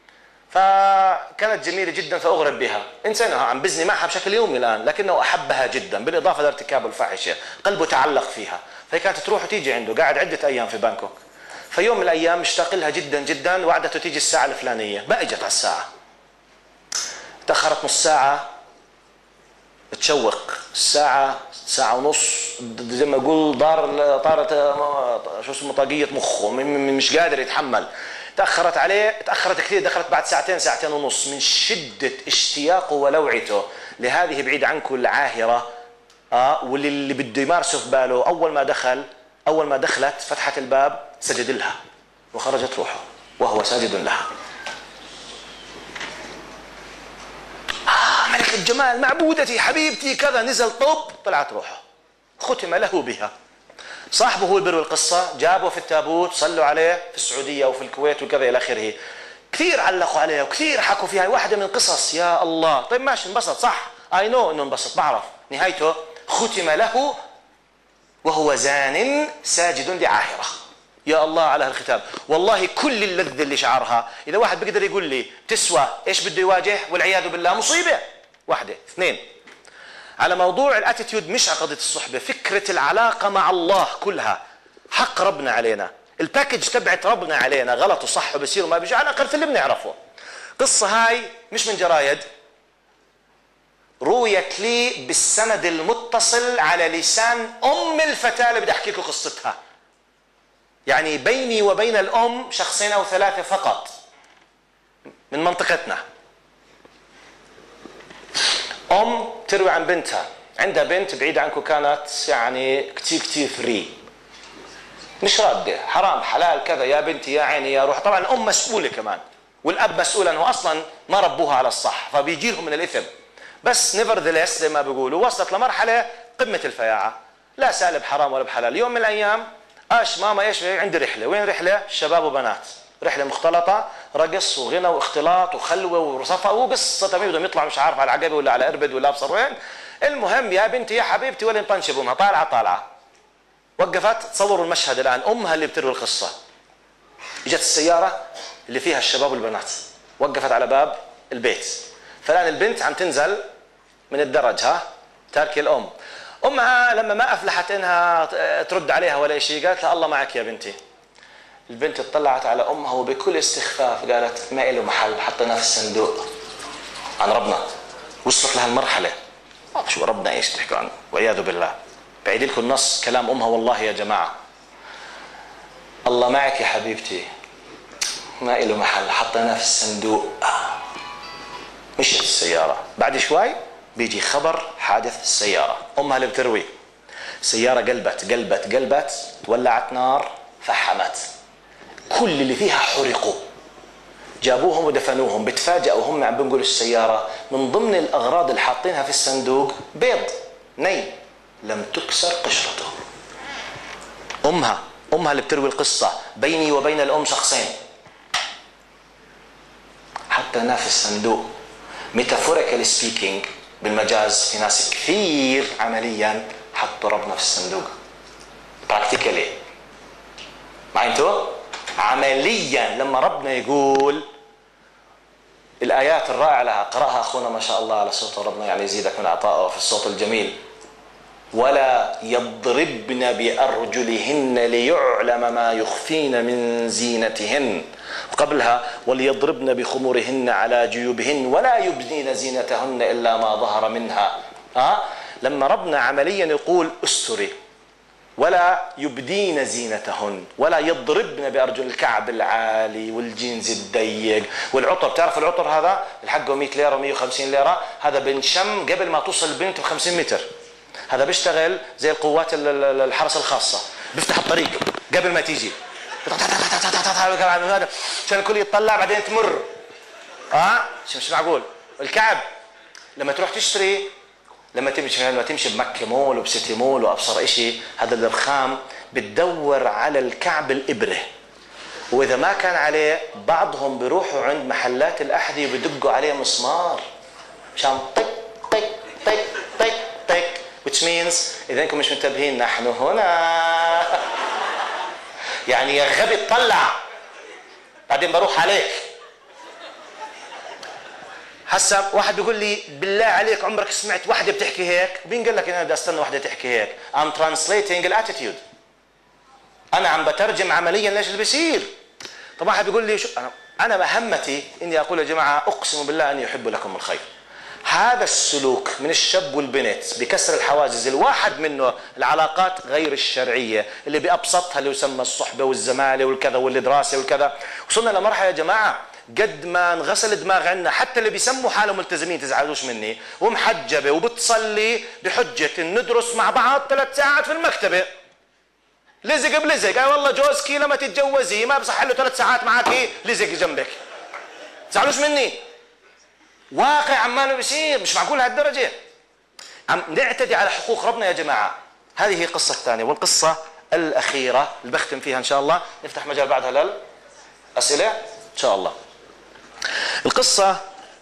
فكانت جميلة جدا فأغرب بها، إنسانها عم بزني معها بشكل يومي الآن، لكنه أحبها جدا بالإضافة لارتكاب الفاحشة، قلبه تعلق فيها، فهي كانت تروح وتيجي عنده، قاعد عدة أيام في بانكوك. فيوم من الأيام مشتاق لها جدا جدا، وعدته تيجي الساعة الفلانية، ما إجت على الساعة، تأخرت نص ساعة، تشوق الساعة، ساعة ونص، زي ما يقول طارت شو اسمه طاقية مخه، مش قادر يتحمل. تأخرت عليه، تأخرت كثير، دخلت بعد ساعتين 2 ساعتين ونص، من شدة اشتياقه ولوعته لهذه بعيد عنكم العاهرة، واللي بده يمارسه في باله. أول ما دخلت فتحت الباب، سجد لها وخرجت روحه وهو ساجد لها. ملك الجمال، معبودتي، حبيبتي، كذا، نزل طب، طلعت روحه، ختم له بها. صاحبه هو البر والقصة، جابه في التابوت، صلوا عليه في السعودية وفي الكويت وكذا إلى آخره. كثير علقوا عليه وكثير حكوا فيها، واحدة من قصص. يا الله، طيب ماشي انبسط، صح، I know إنه انبسط، بعرف نهايته ختم له وهو زان ساجد لعاهرة. يا الله على هالختام، والله كل اللذة اللي شعرها، إذا واحد بيقدر يقول لي تسوى إيش بده يواجه، والعياذ بالله مصيبة. 1 2 على موضوع الاتيتيود، مش على قضية الصحبة، فكرة العلاقة مع الله كلها حق ربنا علينا، الباكج تبعت ربنا علينا، غلط وصح وبصير وما بيجي، على الأقل في اللي بنعرفه. قصة هاي مش من جرايد، رويت لي بالسند المتصل على لسان أم الفتاة اللي بدي أحكي لكم قصتها. يعني بيني وبين الأم 2 أو 3 فقط من منطقتنا. أم تروي عن بنتها، عندها بنت بعيدة عنكم، كانت يعني كتير فري، مش راده، حرام حلال كذا يا بنتي يا عيني يا روح. طبعا الام مسؤوله كمان والاب مسؤول انه اصلا ما ربوها على الصح، فبيجي لهم من الاثم. بس نيفرذليس زي ما بيقولوا وصلت لمرحله قمه الفياعه، لا سالب حرام ولا بحلال. يوم من الايام ماما ايش عندي رحله، وين رحله؟ شباب وبنات، رحله مختلطه، رقص وغنى واختلاط وخلوه وصفا وقصه تمام، بدهم يطلعوا مش عارف على العقبه ولا على اربد ولا ابصر وين. المهم يا بنتي يا حبيبتي وين طنشب امها، طالعه وقفت. تصوروا المشهد الان، امها اللي بتروي القصه، اجت السياره اللي فيها الشباب والبنات، وقفت على باب البيت. فالان البنت عم تنزل من الدرج، تاركه الام. امها لما ما افلحت انها ترد عليها ولا شيء، قالت لها الله معك يا بنتي. البنت اطلعت على امها وبكل استخفاف قالت ما له محل، حطيناه في الصندوق. عن ربنا وصلت لهالمرحله. شو ربنا ايش تحكوا عنه والعياذ بالله. بعيد لكم نص كلام امها والله يا جماعه، الله معك يا حبيبتي، ما له محل، حطيناه في الصندوق. مشت السياره. بعد شوي بيجي خبر حادث السياره، امها اللي بتروي. سياره قلبت ولعت نار، فحمت، كل اللي فيها حرقوا. جابوهم ودفنوهم. بتفاجئوا هم عم بنقولوا السياره من ضمن الاغراض اللي حاطينها في الصندوق بيض ني لم تكسر قشرته. امها اللي بتروي القصه، بيني وبين الام شخصين. حطيناه في الصندوق. ميتافوريكال سبيكينج، بالمجاز، في ناس كثير عمليا حطوا ربنا في الصندوق. براكتيكالي معي انتو؟ عمليا لما ربنا يقول الايات الرائعه لها قراها اخونا ما شاء الله على صوته، ربنا يعني يزيدك من عطائه في الصوت الجميل. ولا يضربن بارجلهن ليعلم ما يخفين من زينتهن. وقبلها وليضربن بخمورهن على جيوبهن ولا يبدين زينتهن الا ما ظهر منها. لما ربنا عمليا يقول استري، ولا يبدين زينتهن، ولا يضربن بارجل، الكعب العالي والجينز الضيق والعطر. بتعرف العطر هذا الحقه 100 ليره 150 ليره، هذا بنشم قبل ما توصل البنت ب 50 متر. هذا بيشتغل زي القوات الحرس الخاصه، بيفتح الطريق قبل ما تيجي عشان الكل يتطلع بعدين تمر. مش معقول. الكعب لما تروح تشتري، لما تمشي بمكة مول وبسيتي مول وابصر اشي، هذا الرخام بتدور على الكعب الابره، واذا ما كان عليه بعضهم بيروحوا عند محلات الاحذيه وبدقوا عليه مسمار مشان طق طق طق طق طق، which means اذا انكم مش منتبهين نحن هنا. يعني يا غبي اطلع بعدين بروح عليك. هسا واحد بيقول لي بالله عليك عمرك سمعت واحدة بتحكي هيك؟ مين قال لك انا بدي استنى واحدة تحكي هيك؟ I'm translating الاتيتيود. انا عم بترجم عمليا ليش اللي بيصير. طب واحد بيقول لي شو انا مهمتي اني اقول يا جماعة اقسم بالله اني احب لكم الخير. هذا السلوك من الشاب والبنت بكسر الحواجز، الواحد منه العلاقات غير الشرعية اللي بأبسطها اللي يسمى الصحبة والزمالة والكذا والدراسة والكذا. وصلنا لمرحلة يا جماعة قد ما انغسل دماغ عنا، حتى اللي بيسموا حالهم ملتزمين تزعلوش مني ومحجبة وبتصلي بحجة ندرس مع بعض 3 ساعات في المكتبة، لزق بلزق. والله جوزكي لما تتجوزي ما بصح له 3 ساعات معك لزق جنبك. تزعلوش مني، واقع عماله بيصير. مش معقول هالدرجة عم نعتدي على حقوق ربنا يا جماعة. هذه هي القصة الثانية. والقصة الأخيرة اللي بختم فيها إن شاء الله، نفتح مجال بعدها للأسئلة إن شاء الله. القصة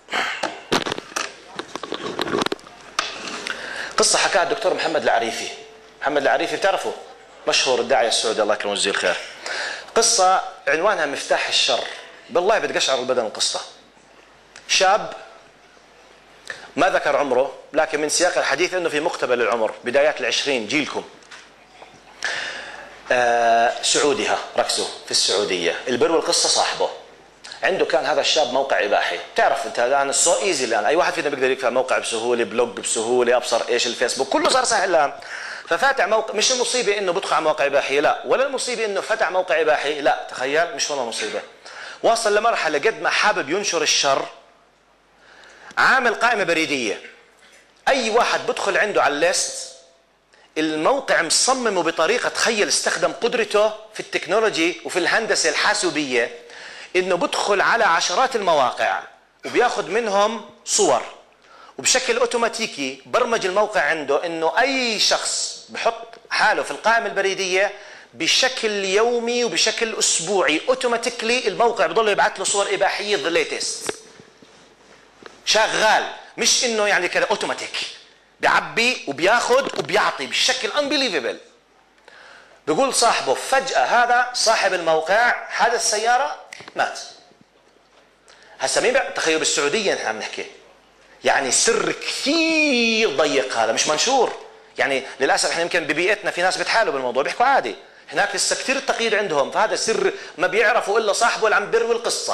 قصة حكاها الدكتور محمد العريفي. محمد العريفي بتعرفه؟ مشهور الداعية السعودي الله يكرمه ويجزيه الخير. قصة عنوانها مفتاح الشر. بالله بتقشعر البدن القصة. شاب ما ذكر عمره، لكن من سياق الحديث انه في مقتبل العمر، بدايات ال20، جيلكم. سعودي، ركزوا في السعودية. البر والقصة صاحبه عنده كان هذا الشاب موقع اباحي. تعرف انت الان سو ايزي، الان اي واحد فينا بيقدر يفتح موقع بسهوله، بلوج بسهوله، ابصر ايش الفيسبوك، كله صار سهل الان. ففاتح موقع. مش المصيبه انه بدخل على موقع اباحي، لا، ولا المصيبه انه فتح موقع اباحي، لا، تخيل، مش والله مصيبه. واصل لمرحله قد ما حابب ينشر الشر عامل قائمه بريديه، اي واحد بدخل عنده على الليست الموقع مصممه بطريقة، تخيل استخدم قدرته في التكنولوجي وفي الهندسة الحاسوبية انه بدخل على عشرات المواقع وبياخد منهم صور، وبشكل اوتوماتيكي برمج الموقع عنده انه اي شخص بحط حاله في القائمة البريدية بشكل يومي وبشكل اسبوعي اوتوماتيكلي الموقع بضل يبعث له صور اباحية ذا ليتست. شغال، مش انه يعني كده اوتوماتيك، بيعبي وبياخد وبيعطي بشكل unbelievable. بيقول صاحبه فجأة هذا صاحب الموقع حادث سيارة مات. هسا مين تخيل بالسعودية نحن عم نحكي، يعني سر كثير ضيق، هذا مش منشور. يعني للأسف احنا يمكن ببيئتنا في ناس بتحالوا بالموضوع بيحكوا عادي، هناك لسه كثير التقييد عندهم، فهذا سر ما بيعرفوا إلا صاحبه اللي عم بيروي القصة.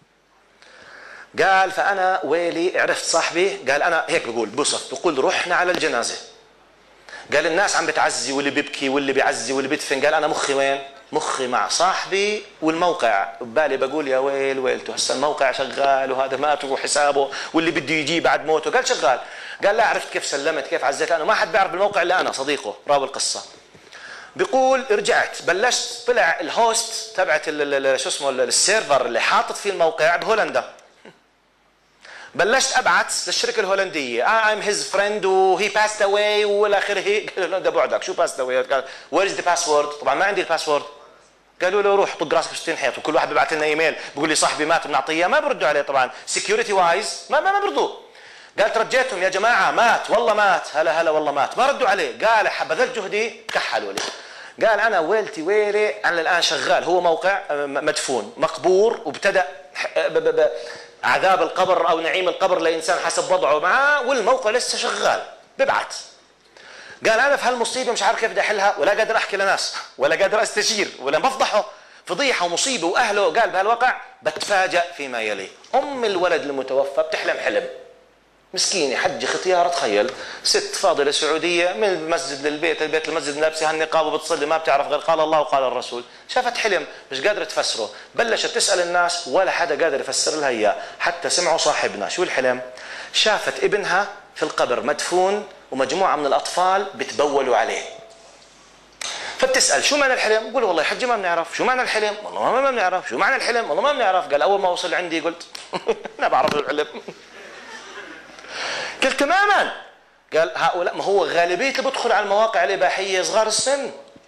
قال فأنا ويلي عرفت صاحبي، قال أنا هيك بقول بوصف، بقول رحنا على الجنازة، قال الناس عم بتعزي واللي بيبكي واللي بيعزي واللي بيدفن، قال أنا مخي وين؟ مخي مع صاحبي والموقع، ببالي بقول يا ويل ويلته، هسه الموقع شغال وهذا مات وحسابه واللي بده يجي بعد موته، قال شغال. قال لا عرفت كيف سلمت كيف عزيت، أنا ما حد بيعرف بالموقع إلا أنا صديقه راوي القصة. بيقول رجعت بلشت، طلع الهوست تبعت شو اسمه السيرفر اللي حاطط فيه الموقع بهولندا، بلشت ابعث للشركه الهولنديه I'm his friend وهي passed away والى اخره. قالوا له ده بعدك شو passed away؟ قال where is the password؟ طبعا ما عندي الباسورد. قالوا له روح طق راسك ب 60 حيط، وكل واحد بيبعث لنا ايميل بيقول لي صاحبي مات بنعطيه، ما بردوا عليه طبعا سكيورتي وايز ما بردوا. قال ترجيتهم يا جماعه مات والله مات، هلا والله مات، ما ردوا عليه. قال بذلت جهدي كحلوا لي. قال انا ويلتي ويلي، انا الان شغال، هو موقع مدفون مقبور وابتدأ عذاب القبر او نعيم القبر لانسان حسب وضعه معاه، والموقع لسه شغال ببعث. قال انا في هالمصيبه مش عارف كيف بدي احلها، ولا قادر احكي لناس ولا قادر استشير ولا بفضحه، فضيحه ومصيبه واهله. قال بهالواقع بتفاجأ فيما يلي، ام الولد المتوفى بتحلم حلم مسكينه حجه ختياره، تخيل ست فاضله سعوديه من المسجد للبيت، البيت للمسجد، لابسه هالنقاب وبتصلي ما بتعرف غير قال الله وقال الرسول، شافت حلم مش قادره تفسره، بلشت تسال الناس ولا حدا قادر يفسر لها اياه، حتى سمعوا صاحبنا شو الحلم؟ شافت ابنها في القبر مدفون ومجموعه من الاطفال بتبولوا عليه. فبتسال شو معنى الحلم؟ بقول والله يا حجي ما بنعرف. شو معنى الحلم؟ والله ما بنعرف. شو معنى الحلم؟ والله ما بنعرف. قال اول ما وصل عندي قلت انا بعرف الحلم. قلت تماما. قال هؤلاء، ما هو غالبية اللي بدخل على المواقع الإباحية صغار السن.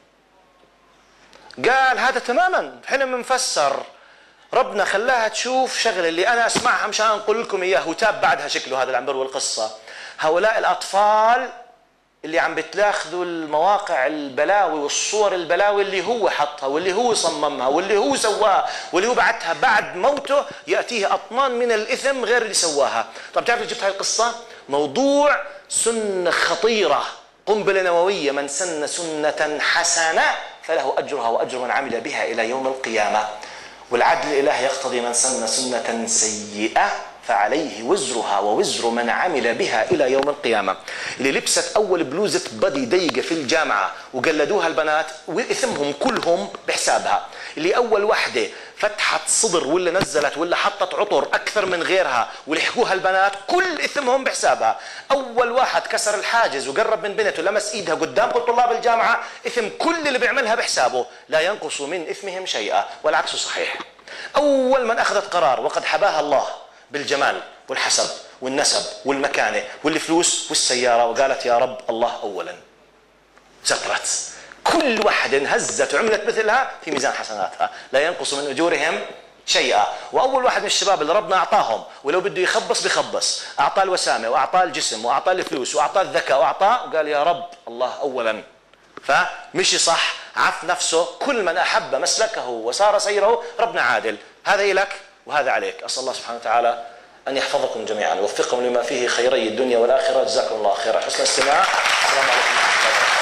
قال هذا تماما حلم مفسر، ربنا خلاها تشوف شغله اللي انا اسمعها مشان اقول لكم اياه، وتاب بعدها شكله هذا اللي عم بيروي القصه. هؤلاء الاطفال اللي عم بتلاخذوا المواقع البلاوي والصور البلاوي اللي هو حطها واللي هو صممها واللي هو سواها واللي هو بعتها، بعد موته ياتيه اطنان من الاثم غير اللي سواها. طب تعرف جبت هاي القصه؟ موضوع سنه خطيره، قنبله نوويه، من سن سنه حسنه فله اجرها واجر من عمل بها الى يوم القيامه. والعدل الالهي يقتضي من سن سنه سيئه فعليه وزرها ووزر من عمل بها الى يوم القيامه. اللي لبست اول بلوزه بدي ضيقه في الجامعه وقلدوها البنات واثمهم كلهم بحسابها. اللي اول وحده فتحت صدر ولا نزلت ولا حطت عطر اكثر من غيرها ولحقوها البنات كل اثمهم بحسابها. اول واحد كسر الحاجز وقرب من بنته لمس ايدها قدام كل طلاب الجامعه، اثم كل اللي بيعملها بحسابه، لا ينقص من اثمهم شيئا والعكس صحيح. اول من اخذت قرار وقد حباها الله بالجمال والحسب والنسب والمكانه والفلوس والسياره وقالت يا رب الله اولا، سترت كل واحد انهزت وعملت مثلها في ميزان حسناتها، لا ينقص من اجورهم شيئا. واول واحد من الشباب اللي ربنا اعطاهم ولو بده يخبص بخبص، اعطاه الوسامه واعطاه الجسم واعطاه الفلوس واعطاه الذكاء واعطاه، وقال يا رب الله اولا، فمشي صح، عف نفسه. كل من احب مسلكه وسار سيره ربنا عادل. هذا لك وهذا عليك. اسال الله سبحانه وتعالى ان يحفظكم جميعا ويوفقكم لما فيه خيري الدنيا والاخره. جزاكم الله خيرا حسن الاستماع. السلام عليكم ورحمه الله وبركاته.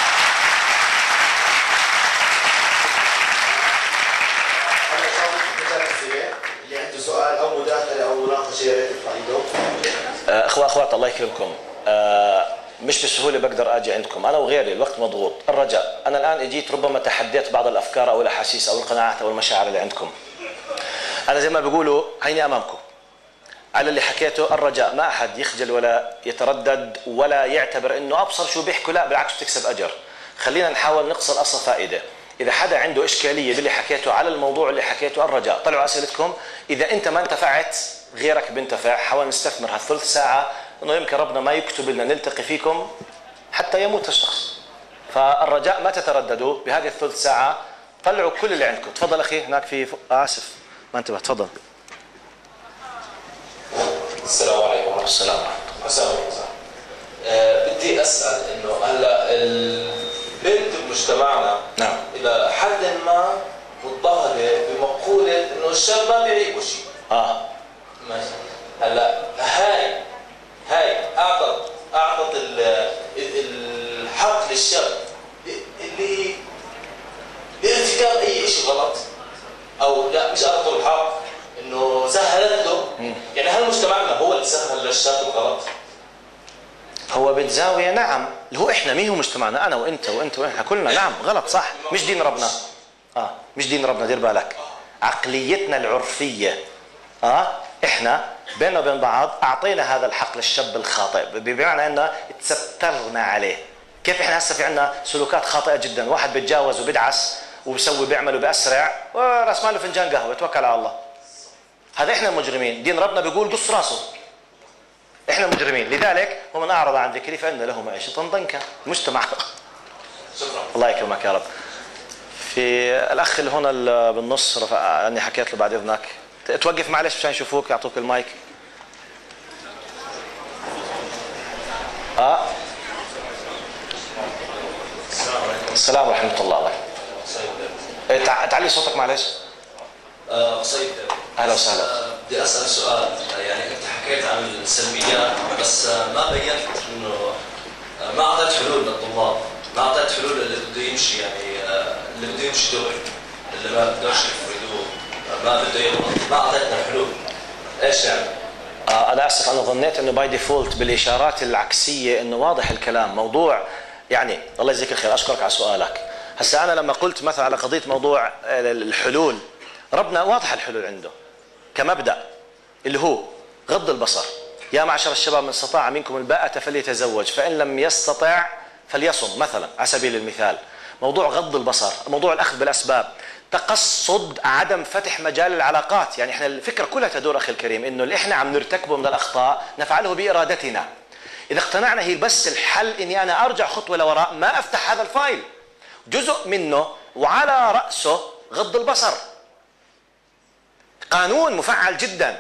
اللي عنده سؤال او مداخله او مناقشه يا ريت يرفع ايده. اخوات الله يكرمكم، مش بسهوله بقدر اجي عندكم انا وغيري، الوقت مضغوط. الرجاء انا الان اجيت ربما تحديت بعض الافكار او الاحاسيس او القناعات او المشاعر اللي عندكم. انا زي ما بيقولوا هيني امامكم، على اللي حكيته الرجاء، ما أحد يخجل ولا يتردد ولا يعتبر أنه أبصر شو بيحكوا، لا بالعكس تكسب أجر. خلينا نحاول نقصر أصل فائدة. إذا حدا عنده إشكالية باللي حكيته على الموضوع اللي حكيته الرجاء، طلعوا أسئلتكم. إذا أنت ما انتفعت غيرك بنتفع. حاول نستثمر هالثلث ساعة، إنه يمكن ربنا ما يكتب لنا نلتقي فيكم حتى يموت الشخص. فالرجاء ما تترددوا بهذه الثلث ساعة، طلعوا كل اللي عندكم. تفضل أخي هناك في آسف ما انتبه، تفضل. السلام عليكم ورحمة الله. السلام ورحمة الله. حسام بدي أسأل إنه هلا البنت بمجتمعنا نعم إلى حد ما مضطهدة بمقولة إنه الشاب ما بيعيبه شيء. ماشي. هلا هاي أعطت الحق للشاب اللي بارتكاب أي شيء غلط، أو لا مش أعطته الحق إنه سهلت له. يعني هل مجتمعنا هو اللي سهل للشاب الغلط؟ هو بتزاوية نعم، اللي هو احنا، مين هو مجتمعنا؟ انا وانت وانت واحنا كلنا. نعم غلط صح، مش دين ربنا. مش دين ربنا، دير بالك. عقليتنا العرفية احنا بيننا وبين بعض اعطينا هذا الحق للشاب الخاطئ، بمعنى انه تسترنا عليه. كيف احنا هسه في عندنا سلوكات خاطئة جدا، واحد بيتجاوز وبيدعس وبيسوي بيعمل وبيأسرع وراس ماله فنجان قهوة، توكل على الله. هذا احنا المجرمين. دين ربنا بيقول قص راسه، احنا مجرمين. لذلك ومن اعرض عن ذكري فان له معيشة ضنكا. مجتمع. شكرا. الله يكرمك يا رب. في الاخ اللي هنا بالنص اني حكيت له بعد اذنك توقف معلش مشان يشوفوك يعطوك المايك. السلام ورحمة الله. تعلي صوتك معلش. قصيد. اهلا وسهلا. بدي اسال سؤال. يعني انت حكيت عن السلبيات بس ما بينت انه ما اعطيت حلول للطلاب، ما اعطيت حلول اللي بده يمشي، يعني اللي بده يمشي دغري، اللي ما بدوش يفردوه، ما بده يغلط، ما اعطيتنا حلول. ايش يعني؟ انا اسف، انا ظنيت انه باي ديفولت بالاشارات العكسيه انه واضح الكلام. موضوع يعني الله يجزيك الخير، اشكرك على سؤالك. هسه انا لما قلت مثلا على قضيه موضوع الحلول، ربنا واضح الحلول عنده كمبدا، اللي هو غض البصر. يا معشر الشباب من استطاع منكم الباءة فليتزوج فإن لم يستطع فليصم، مثلا على سبيل المثال. موضوع غض البصر، موضوع الأخذ بالأسباب، تقصد عدم فتح مجال العلاقات. يعني احنا الفكرة كلها تدور أخي الكريم إنه اللي احنا عم نرتكبه من الأخطاء نفعله بإرادتنا. إذا اقتنعنا هي بس الحل إني أنا أرجع خطوة لوراء، ما أفتح هذا الفايل. جزء منه وعلى رأسه غض البصر، قانون مفعل جدا.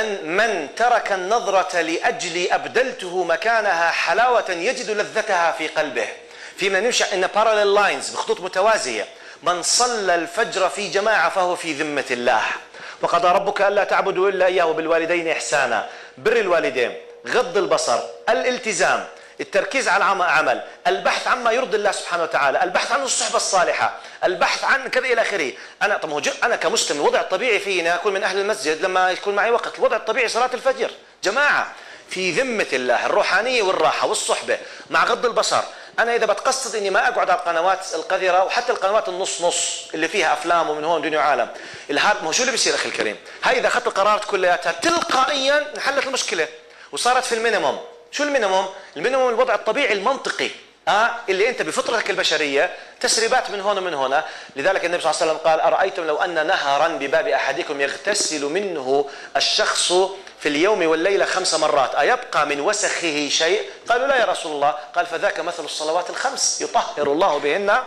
من ترك النظرة لأجلي أبدلته مكانها حلاوة يجد لذتها في قلبه. فيما نمشي إن parallel lines، بخطوط متوازية. من صلى الفجر في جماعة فهو في ذمة الله. وقضى ربك ألا تعبدوا إلا إياه وبالوالدين إحسانا. بر الوالدين، غض البصر، الالتزام، التركيز على عمل، البحث عما يرضي الله سبحانه وتعالى، البحث عن الصحبة الصالحة، البحث عن كذا إلى آخره. أنا كمسلم الوضع الطبيعي فينا أكون من أهل المسجد لما يكون معي وقت. الوضع الطبيعي صلاة الفجر جماعة في ذمة الله، الروحانية والراحة والصحبة مع غض البصر. أنا إذا بتقصد إني ما أقعد على القنوات القذرة وحتى القنوات النص نص اللي فيها أفلام ومن هون دنيا وعالم، ما هو شو اللي بيصير أخي الكريم؟ هاي إذا أخذت القرارات كلياتها تلقائيا انحلت المشكلة وصارت في المينيموم. شو المينيموم؟ المينيموم الوضع الطبيعي المنطقي اللي انت بفطرتك البشريه، تسريبات من هون ومن هنا. لذلك النبي صلى الله عليه وسلم قال: ارايتم لو ان نهرا بباب احدكم يغتسل منه الشخص في اليوم والليله 5 مرات ايبقى من وسخه شيء؟ قالوا لا يا رسول الله. قال: فذاك مثل الصلوات ال5 يطهر الله بهن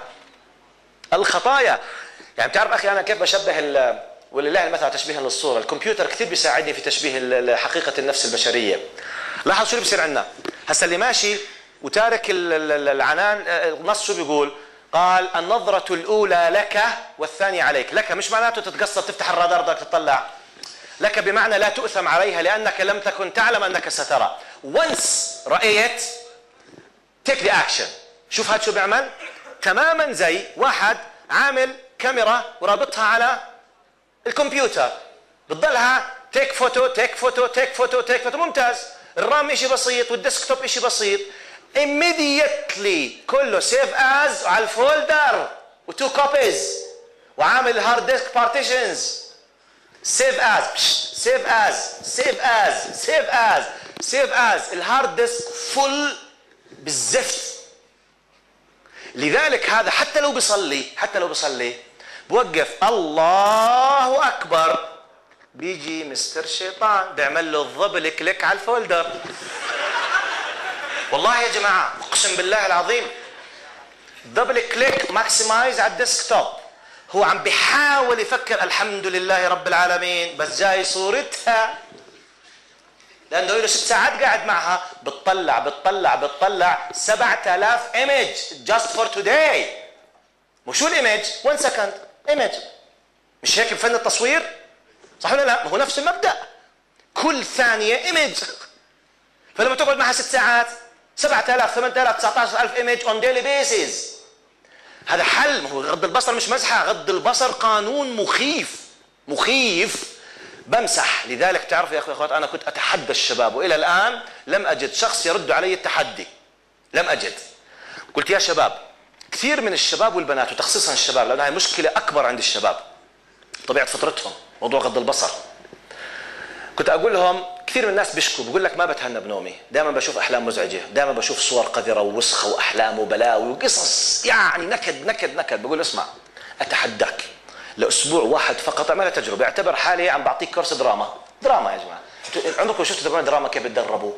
الخطايا. يعني بتعرف اخي انا كيف بشبه ولله المثل تشبيها للصوره. الكمبيوتر كثير بيساعدني في تشبيه حقيقه النفس البشريه. لاحظ شو اللي بصير عندنا هسه. اللي ماشي وتارك العنان، النص شو بيقول؟ قال: النظرة الأولى لك والثانية عليك. لك مش معناته تتقصد تفتح الرادار بدك تطلع، لك بمعنى لا تؤثم عليها لأنك لم تكن تعلم أنك سترى. once رأيت take the action. شوف هاد شو بيعمل؟ تماما زي واحد عامل كاميرا ورابطها على الكمبيوتر، بتضلها تيك فوتو تيك فوتو تيك فوتو تيك فوتو. ممتاز. الرام اشي بسيط والديسكتوب اشي بسيط. immediately كله سيف از على الفولدر و2 copies وعامل هارد ديسك بارتيشنز. سيف از سيف از الهارد ديسك فل بالزفت. لذلك هذا حتى لو بيصلي بوقف الله اكبر، بيجي مستر شيطان بيعمل له الضبل كليك على الفولدر. والله يا جماعه اقسم بالله العظيم، دبل كليك ماكسمايز على الديسكتوب. هو عم بيحاول يفكر الحمد لله رب العالمين، بس جاي صورتها لانه له 6 ساعات قاعد معها، بتطلع 7000 ايمج just for today. وشو الايمج؟ 1 سكند ايمج. مش هيك بفن التصوير؟ صح ولا لا؟ ما هو نفس المبدا، كل ثانيه ايمج. فلما تقعد معها 6 ساعات 7000 8000 19000 ايمج اون ديلي بيسز. هذا حل. ما هو غض البصر مش مزحه، غض البصر قانون مخيف بمسح. لذلك بتعرفوا يا اخوات، انا كنت اتحدى الشباب والى الان لم اجد شخص يرد علي التحدي، لم اجد. قلت يا شباب، كثير من الشباب والبنات وتخصيصا الشباب، لانها هي مشكله اكبر عند الشباب، طبيعه فطرتهم موضوع غض البصر. كنت اقول لهم كثير من الناس بيشكوا، بقول لك ما بتهنى بنومي، دائما بشوف احلام مزعجه، دائما بشوف صور قذره ووسخه واحلام وبلاوي وقصص يعني نكد. بقول اسمع، اتحداك لاسبوع واحد فقط اعملها تجربه، اعتبر حالي عم بعطيك كورس دراما يا جماعه. عمركم شفتوا تبعون دراما كيف بتدربوا؟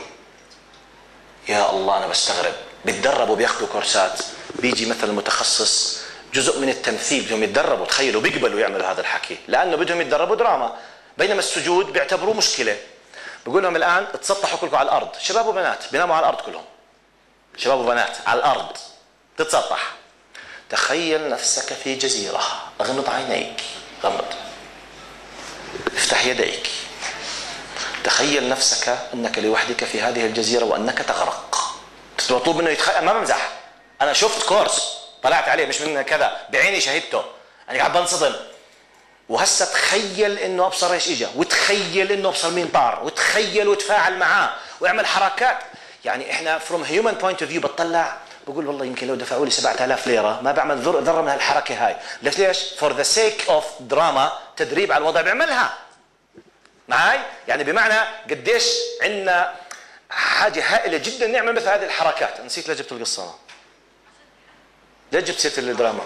يا الله انا بستغرب، بتدربوا بياخذوا كورسات، بيجي مثلا متخصص جزء من التمثيل بدهم يتدربوا، تخيلوا بيقبلوا يعملوا هذا الحكي لانه بدهم يتدربوا دراما، بينما السجود بيعتبروه مشكله. بقول لهم الان تسطحوا كلكم على الارض، شباب وبنات بيناموا على الارض كلهم، شباب وبنات على الارض تتسطح. تخيل نفسك في جزيره، اغمض عينيك، غمض، افتح يديك، تخيل نفسك انك لوحدك في هذه الجزيره وانك تغرق. مطلوب منه يتخيل، ما بمزح، انا شفت كورس طلعت عليه مش من كذا، بعيني شاهدته، انا قاعد بنصدم. وهسه تخيل انه ابصر ايش اجى، وتخيل انه ابصر مين طار، وتخيل وتفاعل معاه واعمل حركات. يعني احنا فروم هيومن بوينت اوف فيو بطلع بقول والله يمكن لو دفعوا لي 7000 ليره ما بعمل ذره من هالحركه هاي. ليش؟ فور ذا سيك اوف دراما، تدريب على الوضع بيعملها معي. يعني بمعنى قديش عندنا حاجه هائله جدا نعمل مثل هذه الحركات. نسيت ليه جبت القصه انا، ليه جبت سيره الدراما؟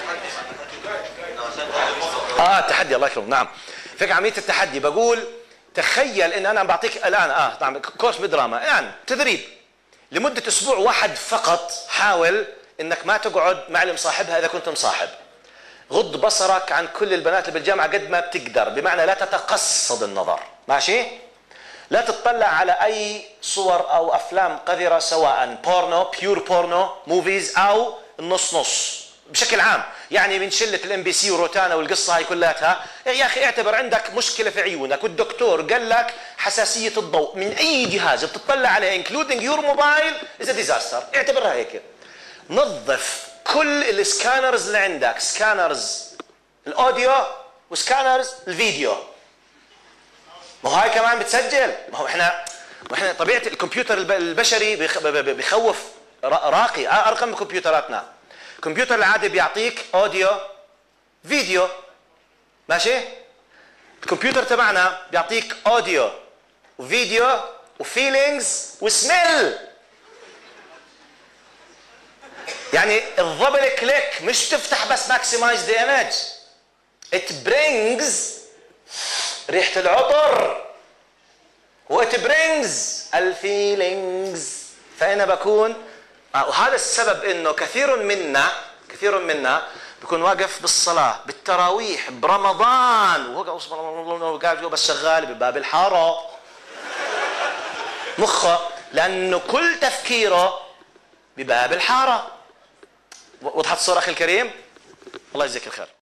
التحدي، الله يكرمك. نعم، فيك عمليه التحدي. بقول تخيل ان انا عم بعطيك الان نعم كورس بدراما، الان تدريب لمده اسبوع واحد فقط. حاول انك ما تقعد مع اللي مصاحبها اذا كنت مصاحب. غض بصرك عن كل البنات اللي بالجامعه قد ما بتقدر، بمعنى لا تتقصد النظر، ماشي؟ لا تطلع على اي صور او افلام قذره، سواء بورنو، بيور بورنو موفيز، او النص نص بشكل عام. يعني من شله الام بي سي وروتانا والقصه هاي كلها. يا اخي اعتبر عندك مشكله في عيونك والدكتور قال لك حساسيه الضوء، من اي جهاز بتطلع عليه انكلودينج يور موبايل از ديزاستر، اعتبرها هيك. نظف كل السكانرز اللي عندك، سكانرز الاوديو وسكانرز الفيديو. ما هو هاي كمان بتسجل. ما هو احنا طبيعه الكمبيوتر البشري بخوف راقي. ارقم كمبيوتراتنا، الكمبيوتر العادي بيعطيك اوديو فيديو، ماشي؟ الكمبيوتر تبعنا بيعطيك اوديو وفيديو وفيلينجز وسميل. يعني الدبل كليك مش تفتح بس ماكسمايز ذا ايمج، ات برينجز ريحه العطر، وات برينجز الفيلينجز. فانا بكون، وهذا السبب انه كثير منا بيكون واقف بالصلاه بالتراويح برمضان وهو قاعد بس شغال بباب الحاره مخه، لانه كل تفكيره بباب الحاره. وضحت الصوره اخي الكريم؟ الله يجزيك الخير.